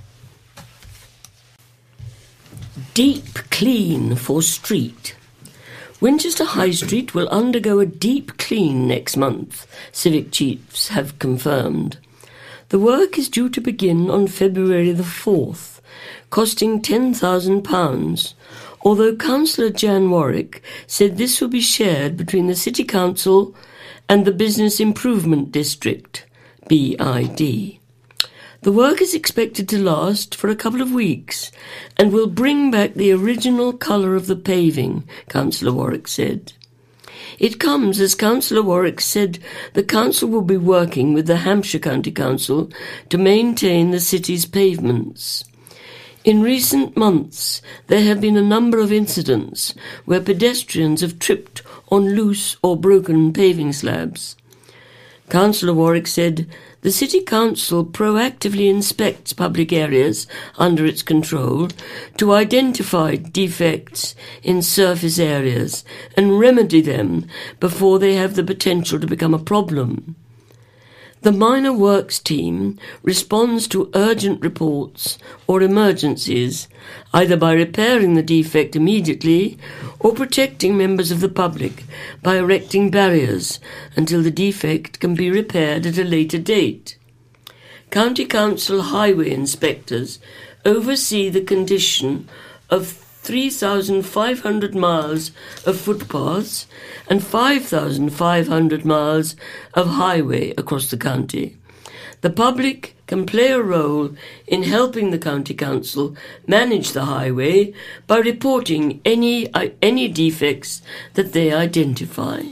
Deep clean for street. Winchester High Street will undergo a deep clean next month, Civic Chiefs have confirmed. The work is due to begin on February the fourth, costing ten thousand pounds, although Councillor Jan Warwick said this will be shared between the City Council and the Business Improvement District, B I D. The work is expected to last for a couple of weeks and will bring back the original colour of the paving, Councillor Warwick said. It comes as Councillor Warwick said the council will be working with the Hampshire County Council to maintain the city's pavements. In recent months, there have been a number of incidents where pedestrians have tripped on loose or broken paving slabs. Councillor Warwick said the City Council proactively inspects public areas under its control to identify defects in surface areas and remedy them before they have the potential to become a problem. The Minor Works team responds to urgent reports or emergencies, either by repairing the defect immediately or protecting members of the public by erecting barriers until the defect can be repaired at a later date. County Council highway inspectors oversee the condition of three thousand five hundred miles of footpaths and five thousand five hundred miles of highway across the county. The public can play a role in helping the County Council manage the highway by reporting any, uh, any defects that they identify.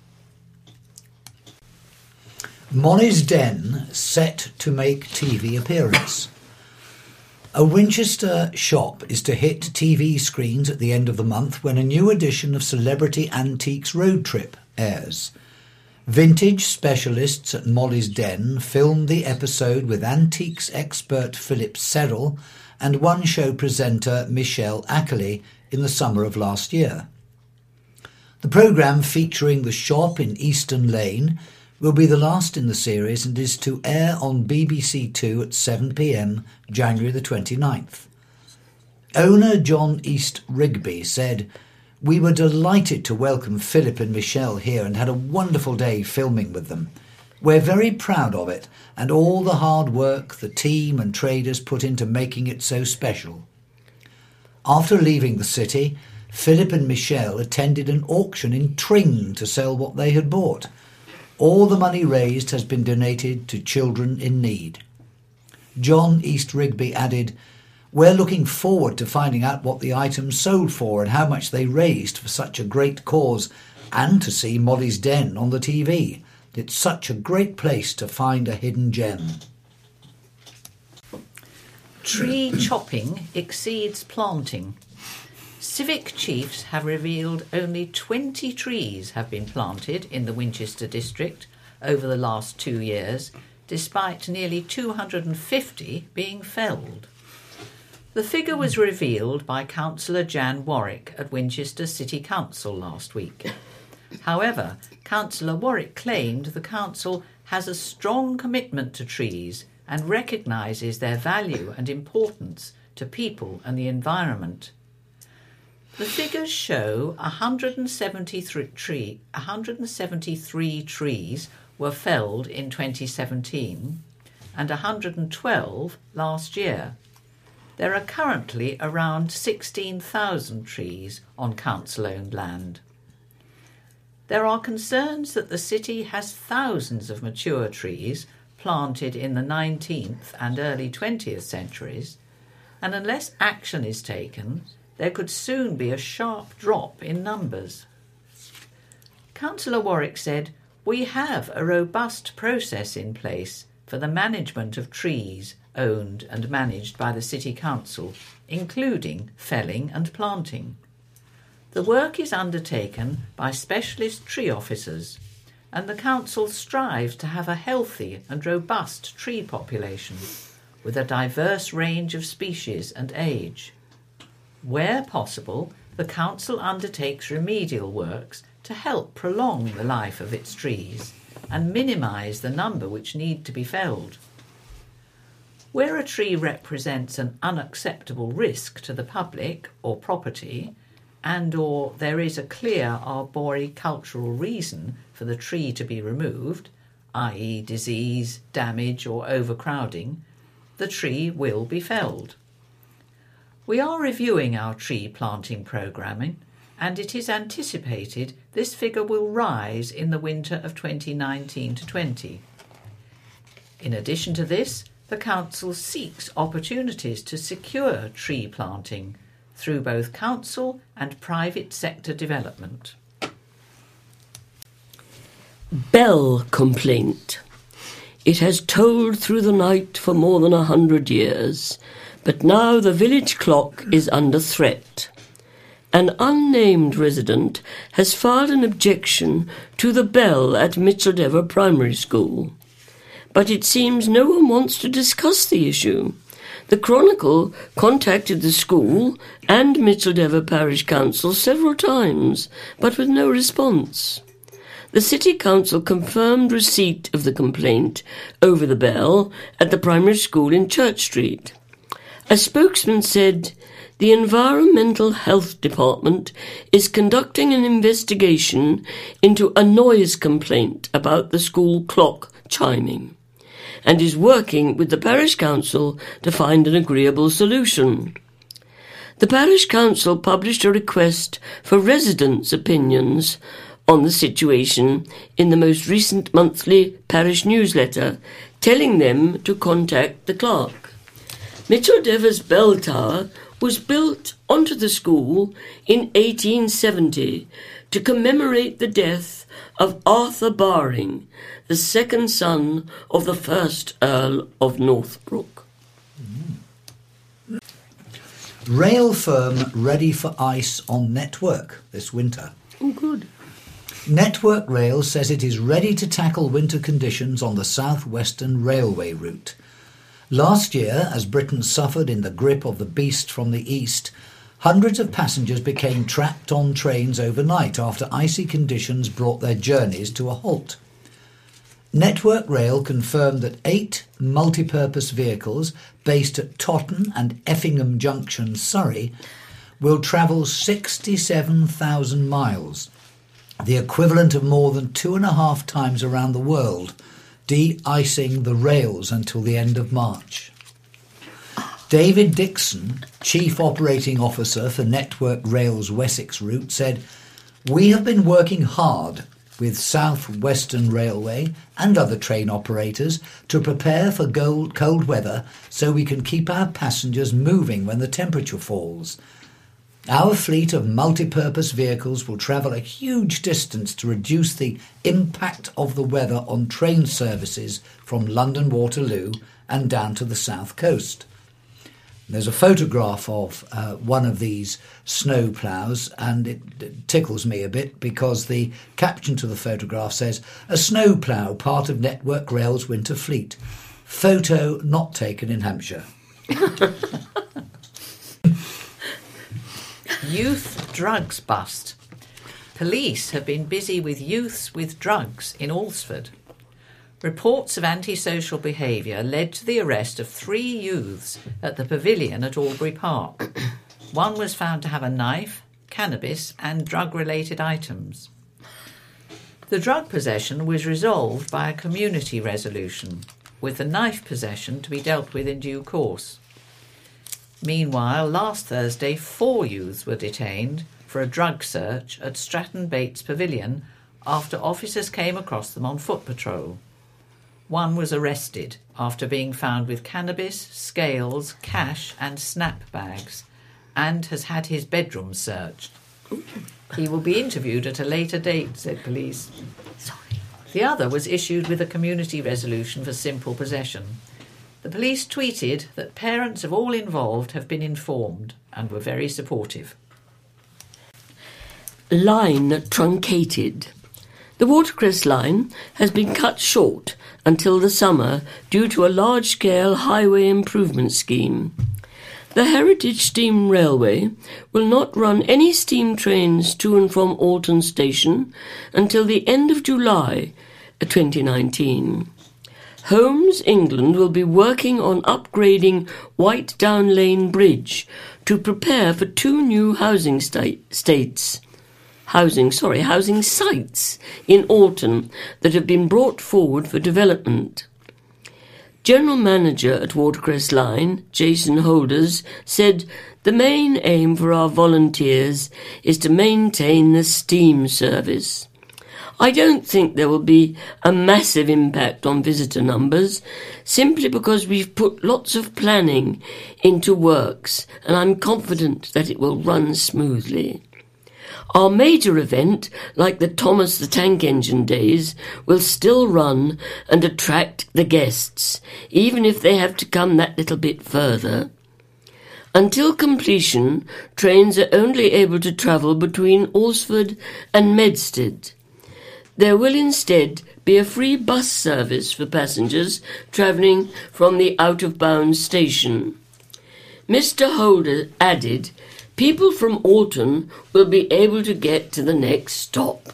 Molly's Den set to make T V appearance. A Winchester shop is to hit T V screens at the end of the month when a new edition of Celebrity Antiques Road Trip airs. Vintage specialists at Molly's Den filmed the episode with antiques expert Philip Serrell and One Show presenter Michelle Ackley in the summer of last year. The programme, featuring the shop in Easton Lane, will be the last in the series and is to air on B B C Two at seven p m January the twenty-ninth. Owner John East Rigby said, "We were delighted to welcome Philip and Michelle here and had a wonderful day filming with them. We're very proud of it and all the hard work the team and traders put into making it so special." After leaving the city, Philip and Michelle attended an auction in Tring to sell what they had bought. All the money raised has been donated to children in need. John East Rigby added, "We're looking forward to finding out what the items sold for and how much they raised for such a great cause, and to see Molly's Den on the T V. It's such a great place to find a hidden gem." Tree chopping exceeds planting. Civic chiefs have revealed only twenty trees have been planted in the Winchester district over the last two years, despite nearly two hundred fifty being felled. The figure was revealed by Councillor Jan Warwick at Winchester City Council last week. However, Councillor Warwick claimed the council has a strong commitment to trees and recognises their value and importance to people and the environment. The figures show one hundred seventy-three, tree, one hundred seventy-three trees were felled in twenty seventeen and one hundred twelve last year. There are currently around sixteen thousand trees on council-owned land. There are concerns that the city has thousands of mature trees planted in the nineteenth and early twentieth centuries, and unless action is taken, there could soon be a sharp drop in numbers. Councillor Warwick said, "We have a robust process in place for the management of trees owned and managed by the City Council, including felling and planting. The work is undertaken by specialist tree officers, and the Council strives to have a healthy and robust tree population with a diverse range of species and age. Where possible, the Council undertakes remedial works to help prolong the life of its trees and minimise the number which need to be felled. Where a tree represents an unacceptable risk to the public or property, and or there is a clear arboricultural reason for the tree to be removed, that is disease, damage or overcrowding, the tree will be felled. We are reviewing our tree planting programming, and it is anticipated this figure will rise in the winter of twenty nineteen to twenty. In addition to this, the Council seeks opportunities to secure tree planting through both council and private sector development. Bell complaint. It has tolled through the night for more than a hundred years, but now the village clock is under threat. An unnamed resident has filed an objection to the bell at Micheldever Primary School, but it seems no one wants to discuss the issue. The Chronicle contacted the school and Micheldever Parish Council several times, but with no response. The City Council confirmed receipt of the complaint over the bell at the primary school in Church Street. A spokesman said, "The Environmental Health Department is conducting an investigation into a noise complaint about the school clock chiming, and is working with the Parish Council to find an agreeable solution." The Parish Council published a request for residents' opinions on the situation in the most recent monthly parish newsletter, telling them to contact the clerk. Micheldever's bell tower was built onto the school in eighteen seventy to commemorate the death of Arthur Baring, the second son of the first Earl of Northbrook. Mm. Rail firm ready for ice on Network this winter. Oh, good. Network Rail says it is ready to tackle winter conditions on the South Western Railway route. Last year, as Britain suffered in the grip of the beast from the east, hundreds of passengers became trapped on trains overnight after icy conditions brought their journeys to a halt. Network Rail confirmed that eight multi-purpose vehicles based at Totton and Effingham Junction, Surrey, will travel sixty-seven thousand miles, the equivalent of more than two and a half times around the world, de-icing the rails until the end of March. David Dixon, Chief Operating Officer for Network Rail's Wessex route, said, "We have been working hard with South Western Railway and other train operators to prepare for cold, cold weather so we can keep our passengers moving when the temperature falls. Our fleet of multi-purpose vehicles will travel a huge distance to reduce the impact of the weather on train services from London Waterloo and down to the south coast." There's a photograph of uh, one of these snow ploughs, and it, it tickles me a bit because the caption to the photograph says, "A snow plough, part of Network Rail's winter fleet. Photo not taken in Hampshire." Youth drugs bust. Police have been busy with youths with drugs in Alresford. Reports of antisocial behaviour led to the arrest of three youths at the Pavilion at Albury Park. One was found to have a knife, cannabis and drug-related items. The drug possession was resolved by a community resolution, with the knife possession to be dealt with in due course. Meanwhile, last Thursday, four youths were detained for a drug search at Stratton Bates Pavilion after officers came across them on foot patrol. One was arrested after being found with cannabis, scales, cash and snap bags, and has had his bedroom searched. He will be interviewed at a later date, said police. Sorry. The other was issued with a community resolution for simple possession. The police tweeted that parents of all involved have been informed and were very supportive. Line truncated. The Watercress Line has been cut short until the summer due to a large-scale highway improvement scheme. The Heritage Steam Railway will not run any steam trains to and from Alton Station until the end of July twenty nineteen. Homes England will be working on upgrading White Down Lane Bridge to prepare for two new housing sta- states. Housing, sorry, housing sites in Alton that have been brought forward for development. General Manager at Watercress Line, Jason Holders, said the main aim for our volunteers is to maintain the steam service. I don't think there will be a massive impact on visitor numbers, simply because we've put lots of planning into works and I'm confident that it will run smoothly. Our major event, like the Thomas the Tank Engine Days, will still run and attract the guests, even if they have to come that little bit further. Until completion, trains are only able to travel between Alresford and Medstead. There will instead be a free bus service for passengers travelling from the out-of-bounds station. Mister Holder added, people from Alton will be able to get to the next stop.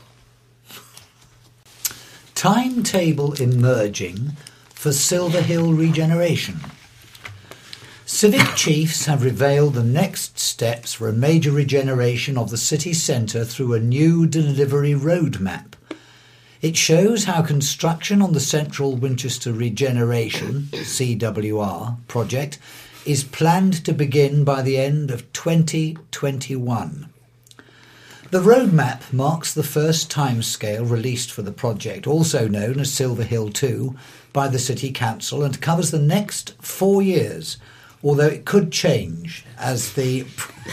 Timetable emerging for Silver Hill regeneration. Civic chiefs have revealed the next steps for a major regeneration of the city centre through a new delivery roadmap. It shows how construction on the Central Winchester Regeneration C W R project is planned to begin by the end of twenty twenty-one. The roadmap marks the first timescale released for the project, also known as Silver Hill two, by the City Council, and covers the next four years, although it could change as the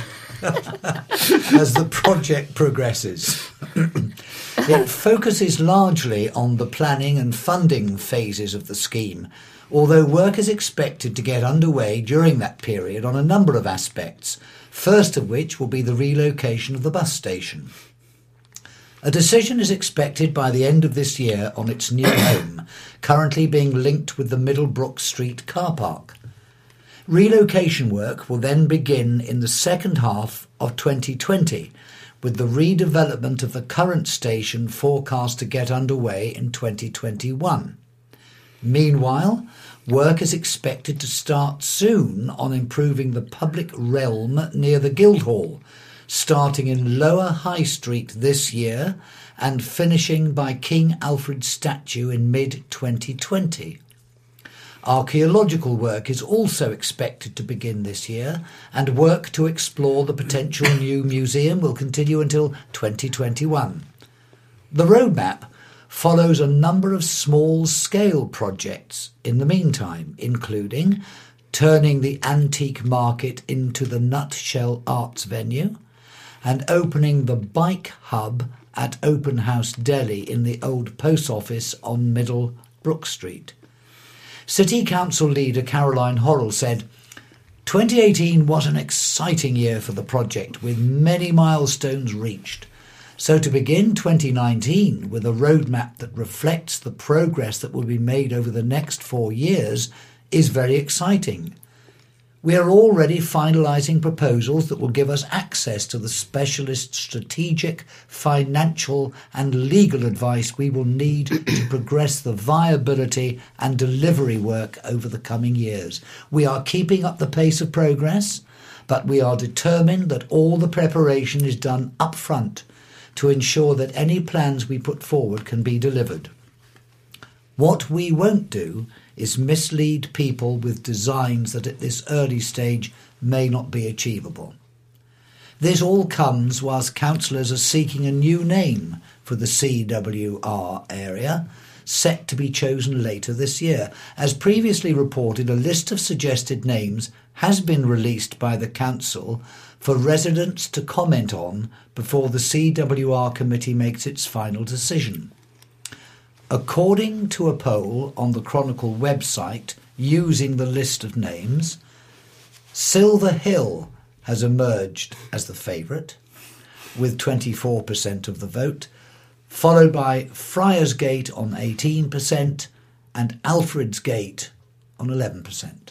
as the project progresses. It focuses largely on the planning and funding phases of the scheme, although work is expected to get underway during that period on a number of aspects, first of which will be the relocation of the bus station. A decision is expected by the end of this year on its new home, currently being linked with the Middlebrook Street car park. Relocation work will then begin in the second half of twenty twenty, with the redevelopment of the current station forecast to get underway in twenty twenty-one. Meanwhile, work is expected to start soon on improving the public realm near the Guildhall, starting in Lower High Street this year and finishing by King Alfred's statue in mid twenty twenty. Archaeological work is also expected to begin this year, and work to explore the potential new museum will continue until twenty twenty-one. The roadmap follows a number of small-scale projects in the meantime, including turning the antique market into the Nutshell Arts venue and opening the bike hub at Open House Deli in the old post office on Middle Brook Street. City Council leader Caroline Horrell said, twenty eighteen was an exciting year for the project, with many milestones reached. So to begin twenty nineteen with a roadmap that reflects the progress that will be made over the next four years is very exciting. We are already finalising proposals that will give us access to the specialist strategic, financial and legal advice we will need to progress the viability and delivery work over the coming years. We are keeping up the pace of progress, but we are determined that all the preparation is done up front to ensure that any plans we put forward can be delivered. What we won't do is mislead people with designs that at this early stage may not be achievable. This all comes whilst councillors are seeking a new name for the C W R area, set to be chosen later this year. As previously reported, a list of suggested names has been released by the council for residents to comment on before the C W R committee makes its final decision. According to a poll on the Chronicle website using the list of names, Silver Hill has emerged as the favourite, with twenty-four percent of the vote, followed by Friars Gate on eighteen percent and Alfred's Gate on eleven percent.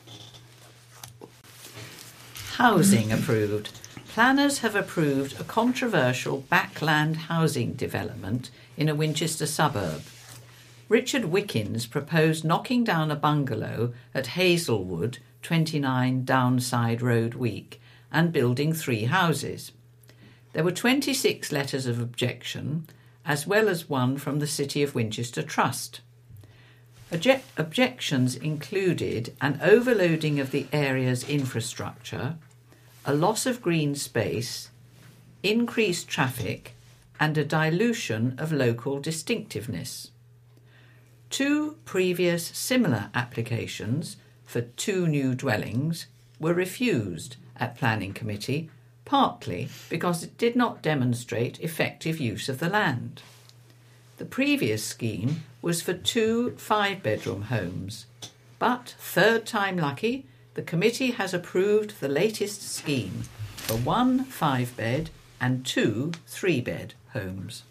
Housing approved. Planners have approved a controversial backland housing development in a Winchester suburb. Richard Wickens proposed knocking down a bungalow at Hazelwood, twenty-nine Downside Road, Week, and building three houses. There were twenty-six letters of objection, as well as one from the City of Winchester Trust. Obje- objections included an overloading of the area's infrastructure, a loss of green space, increased traffic, and a dilution of local distinctiveness. Two previous similar applications for two new dwellings were refused at Planning Committee, partly because it did not demonstrate effective use of the land. The previous scheme was for two five-bedroom homes, but, third time lucky, the committee has approved the latest scheme for one five-bed and two three-bed homes.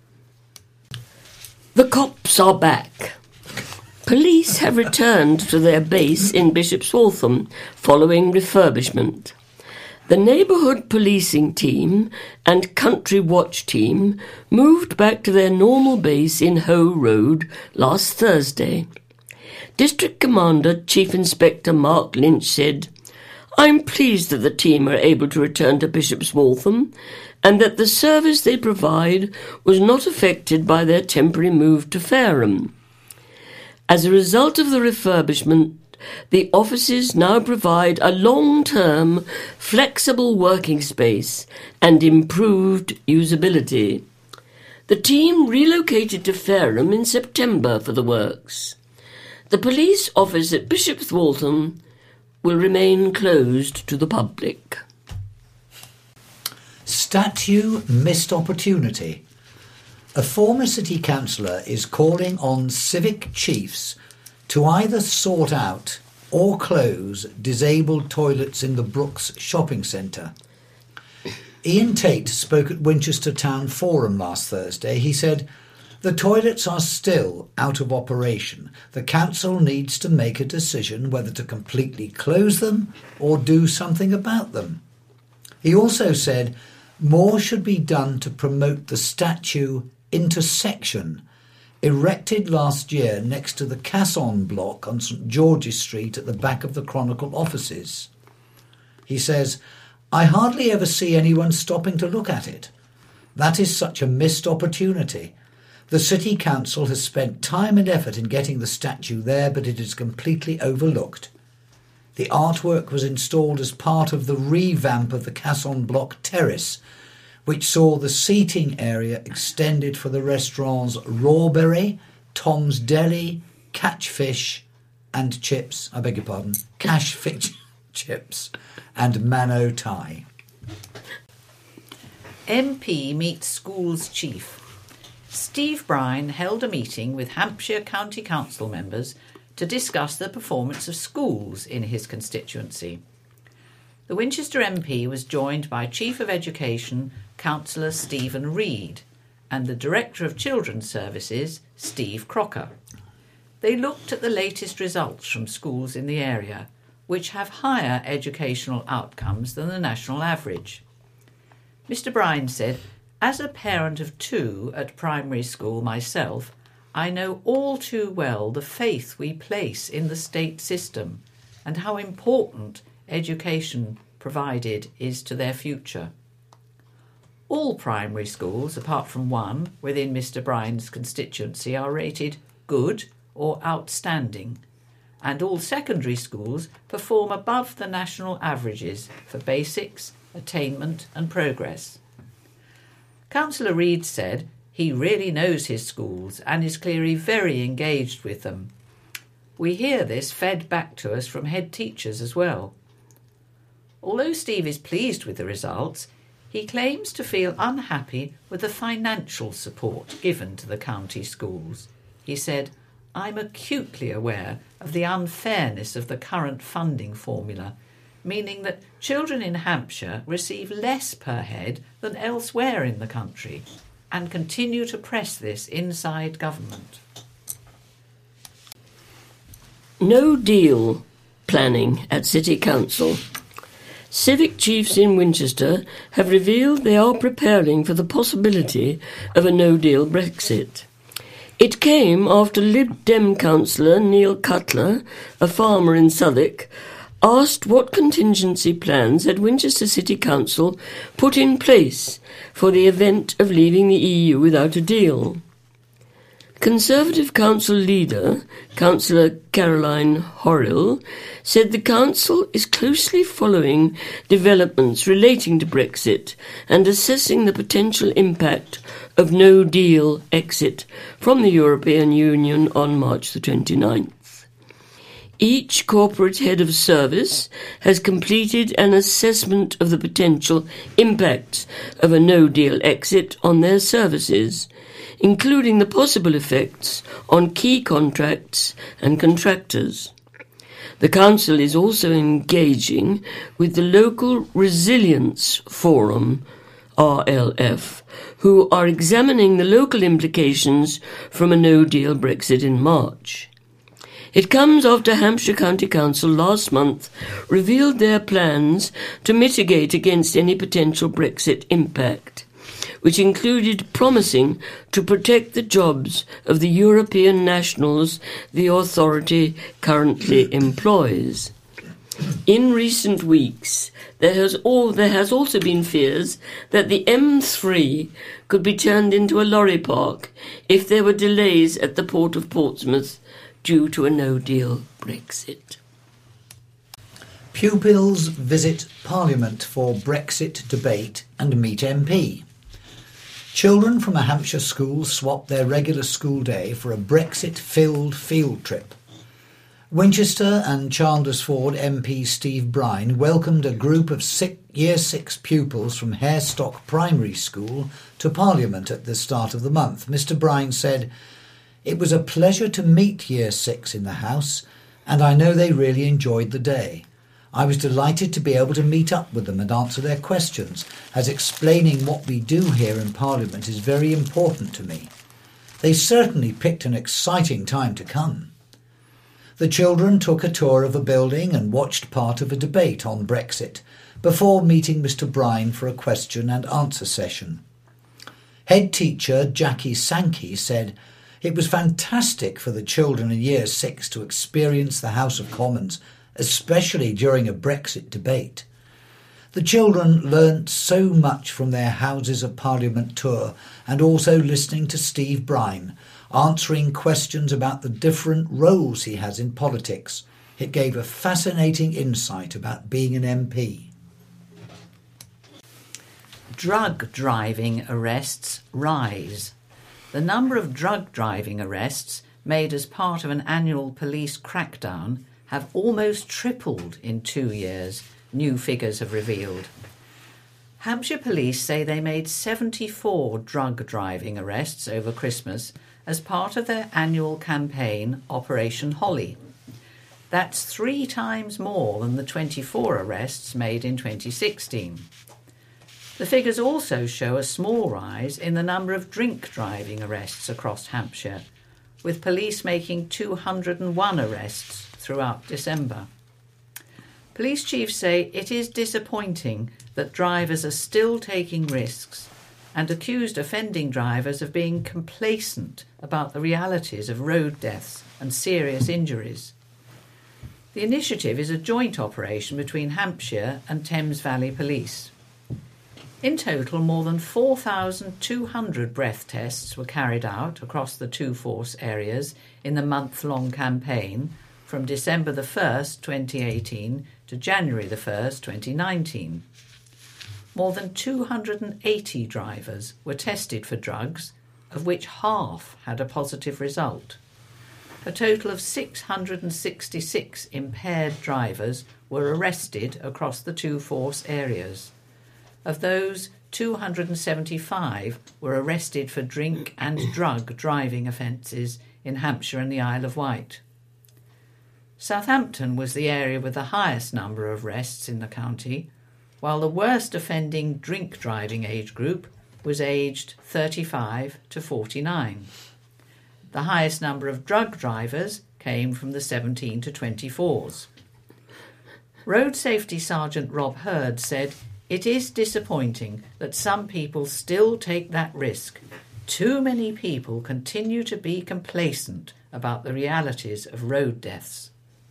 The cops are back. Police have returned to their base in Bishop's Waltham following refurbishment. The neighbourhood policing team and country watch team moved back to their normal base in Hoe Road last Thursday. District Commander Chief Inspector Mark Lynch said, "I'm pleased that the team are able to return to Bishop's Waltham and that the service they provide was not affected by their temporary move to Fareham. As a result of the refurbishment, the offices now provide a long-term, flexible working space and improved usability. The team relocated to Fareham in September for the works. The police office at Bishop's Waltham will remain closed to the public." Statue missed opportunity. A former city councillor is calling on civic chiefs to either sort out or close disabled toilets in the Brooks shopping centre. Ian Tate spoke at Winchester Town Forum last Thursday. He said, "The toilets are still out of operation. The council needs to make a decision whether to completely close them or do something about them." He also said more should be done to promote the statue intersection erected last year next to the Casson block on St George's Street at the back of the Chronicle offices. He says, "I hardly ever see anyone stopping to look at it. That is such a missed opportunity. The City Council has spent time and effort in getting the statue there, but it is completely overlooked. The artwork was installed as part of the revamp of the Casson Block Terrace, which saw the seating area extended for the restaurants Rawberry, Tom's Deli, Catchfish and Chips, I beg your pardon, Cashfish Chips and Mano Thai. M P meets schools chief. Steve Brine held a meeting with Hampshire County Council members to discuss the performance of schools in his constituency. The Winchester M P was joined by Chief of Education, Councillor Stephen Reid, and the Director of Children's Services, Steve Crocker. They looked at the latest results from schools in the area, which have higher educational outcomes than the national average. Mister Brine said, "As a parent of two at primary school myself, I know all too well the faith we place in the state system and how important education provided is to their future. All primary schools, apart from one within Mister Brine's constituency, are rated good or outstanding, and all secondary schools perform above the national averages for basics, attainment and progress." Councillor Reid said he really knows his schools and is clearly very engaged with them. We hear this fed back to us from head teachers as well. Although Steve is pleased with the results, he claims to feel unhappy with the financial support given to the county schools. He said, "I'm acutely aware of the unfairness of the current funding formula, meaning that children in Hampshire receive less per head than elsewhere in the country, and continue to press this inside government." No deal planning at City Council. Civic chiefs in Winchester have revealed they are preparing for the possibility of a no-deal Brexit. It came after Lib Dem councillor Neil Cutler, a farmer in Southwark, asked what contingency plans had Winchester City Council put in place for the event of leaving the E U without a deal. Conservative Council leader, Councillor Caroline Horrill, said the Council is closely following developments relating to Brexit and assessing the potential impact of no-deal exit from the European Union on March the twenty-ninth. Each corporate head of service has completed an assessment of the potential impacts of a no-deal exit on their services, including the possible effects on key contracts and contractors. The Council is also engaging with the Local Resilience Forum, R L F, who are examining the local implications from a no-deal Brexit in March. It comes after Hampshire County Council last month revealed their plans to mitigate against any potential Brexit impact, which included promising to protect the jobs of the European nationals the authority currently employs. In recent weeks, there has, all, there has also been fears that the M three could be turned into a lorry park if there were delays at the port of Portsmouth due to a no-deal Brexit. Pupils visit Parliament for Brexit debate and meet M P. Children from a Hampshire school swapped their regular school day for a Brexit-filled field trip. Winchester and Chandlersford M P Steve Brine welcomed a group of six, Year six pupils from Harestock Primary School to Parliament at the start of the month. Mister Brine said, "It was a pleasure to meet Year six in the House, and I know they really enjoyed the day. I was delighted to be able to meet up with them and answer their questions, as explaining what we do here in Parliament is very important to me. They certainly picked an exciting time to come." The children took a tour of a building and watched part of a debate on Brexit before meeting Mister Brine for a question and answer session. Head teacher Jackie Sankey said, "It was fantastic for the children in Year six to experience the House of Commons, especially during a Brexit debate. The children learnt so much from their Houses of Parliament tour and also listening to Steve Brine, answering questions about the different roles he has in politics. It gave a fascinating insight about being an M P. Drug driving arrests rise. The number of drug driving arrests made as part of an annual police crackdown have almost tripled in two years, new figures have revealed. Hampshire Police say they made seventy-four drug driving arrests over Christmas as part of their annual campaign Operation Holly. That's three times more than the twenty-four arrests made in twenty sixteen. The figures also show a small rise in the number of drink driving arrests across Hampshire, with police making two hundred and one arrests throughout December. Police chiefs say it is disappointing that drivers are still taking risks and accused offending drivers of being complacent about the realities of road deaths and serious injuries. The initiative is a joint operation between Hampshire and Thames Valley Police. In total, more than four thousand two hundred breath tests were carried out across the two force areas in the month-long campaign from December the first, twenty eighteen to January the first, twenty nineteen. More than two hundred eighty drivers were tested for drugs, of which half had a positive result. A total of six hundred sixty-six impaired drivers were arrested across the two force areas. Of those, two hundred seventy-five were arrested for drink and drug driving offences in Hampshire and the Isle of Wight. Southampton was the area with the highest number of arrests in the county, while the worst offending drink driving age group was aged thirty-five to forty-nine. The highest number of drug drivers came from the seventeen to twenty-fours. Road Safety Sergeant Rob Hurd said, "It is disappointing that some people still take that risk. Too many people continue to be complacent about the realities of road deaths."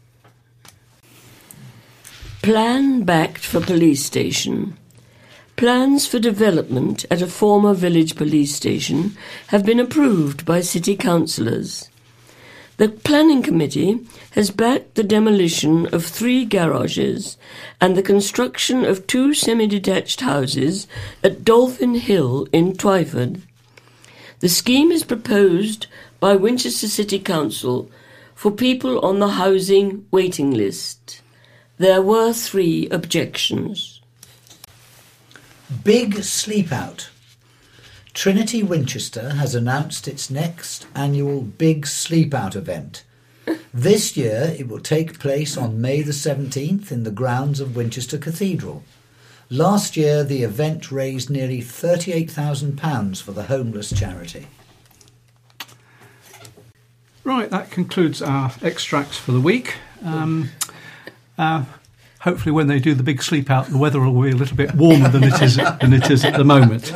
Plan backed for police station. Plans for development at a former village police station have been approved by city councillors. The planning committee has backed the demolition of three garages and the construction of two semi-detached houses at Dolphin Hill in Twyford. The scheme is proposed by Winchester City Council for people on the housing waiting list. There were three objections. Big Sleep Out. Trinity Winchester has announced its next annual Big Sleep Out event. This year it will take place on May the seventeenth in the grounds of Winchester Cathedral. Last year the event raised nearly thirty-eight thousand pounds for the homeless charity. Right, that concludes our extracts for the week. Um, uh, hopefully when they do the big sleep out, the weather will be a little bit warmer than it is than it is at the moment.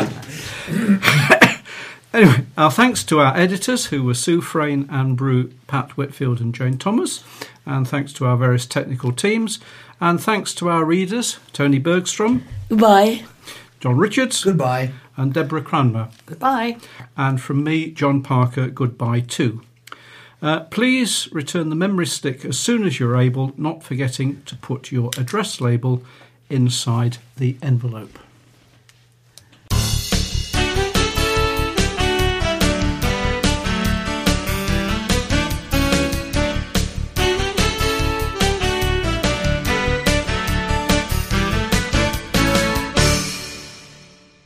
Anyway, our thanks to our editors, who were Sue Frayne, Anne Brew, Pat Whitfield and Jane Thomas, and thanks to our various technical teams, and thanks to our readers, Tony Bergstrom. Goodbye. John Richards. Goodbye. And Deborah Cranmer. Goodbye. And from me, John Parker, goodbye too. Uh, please return the memory stick as soon as you're able, not forgetting to put your address label inside the envelope.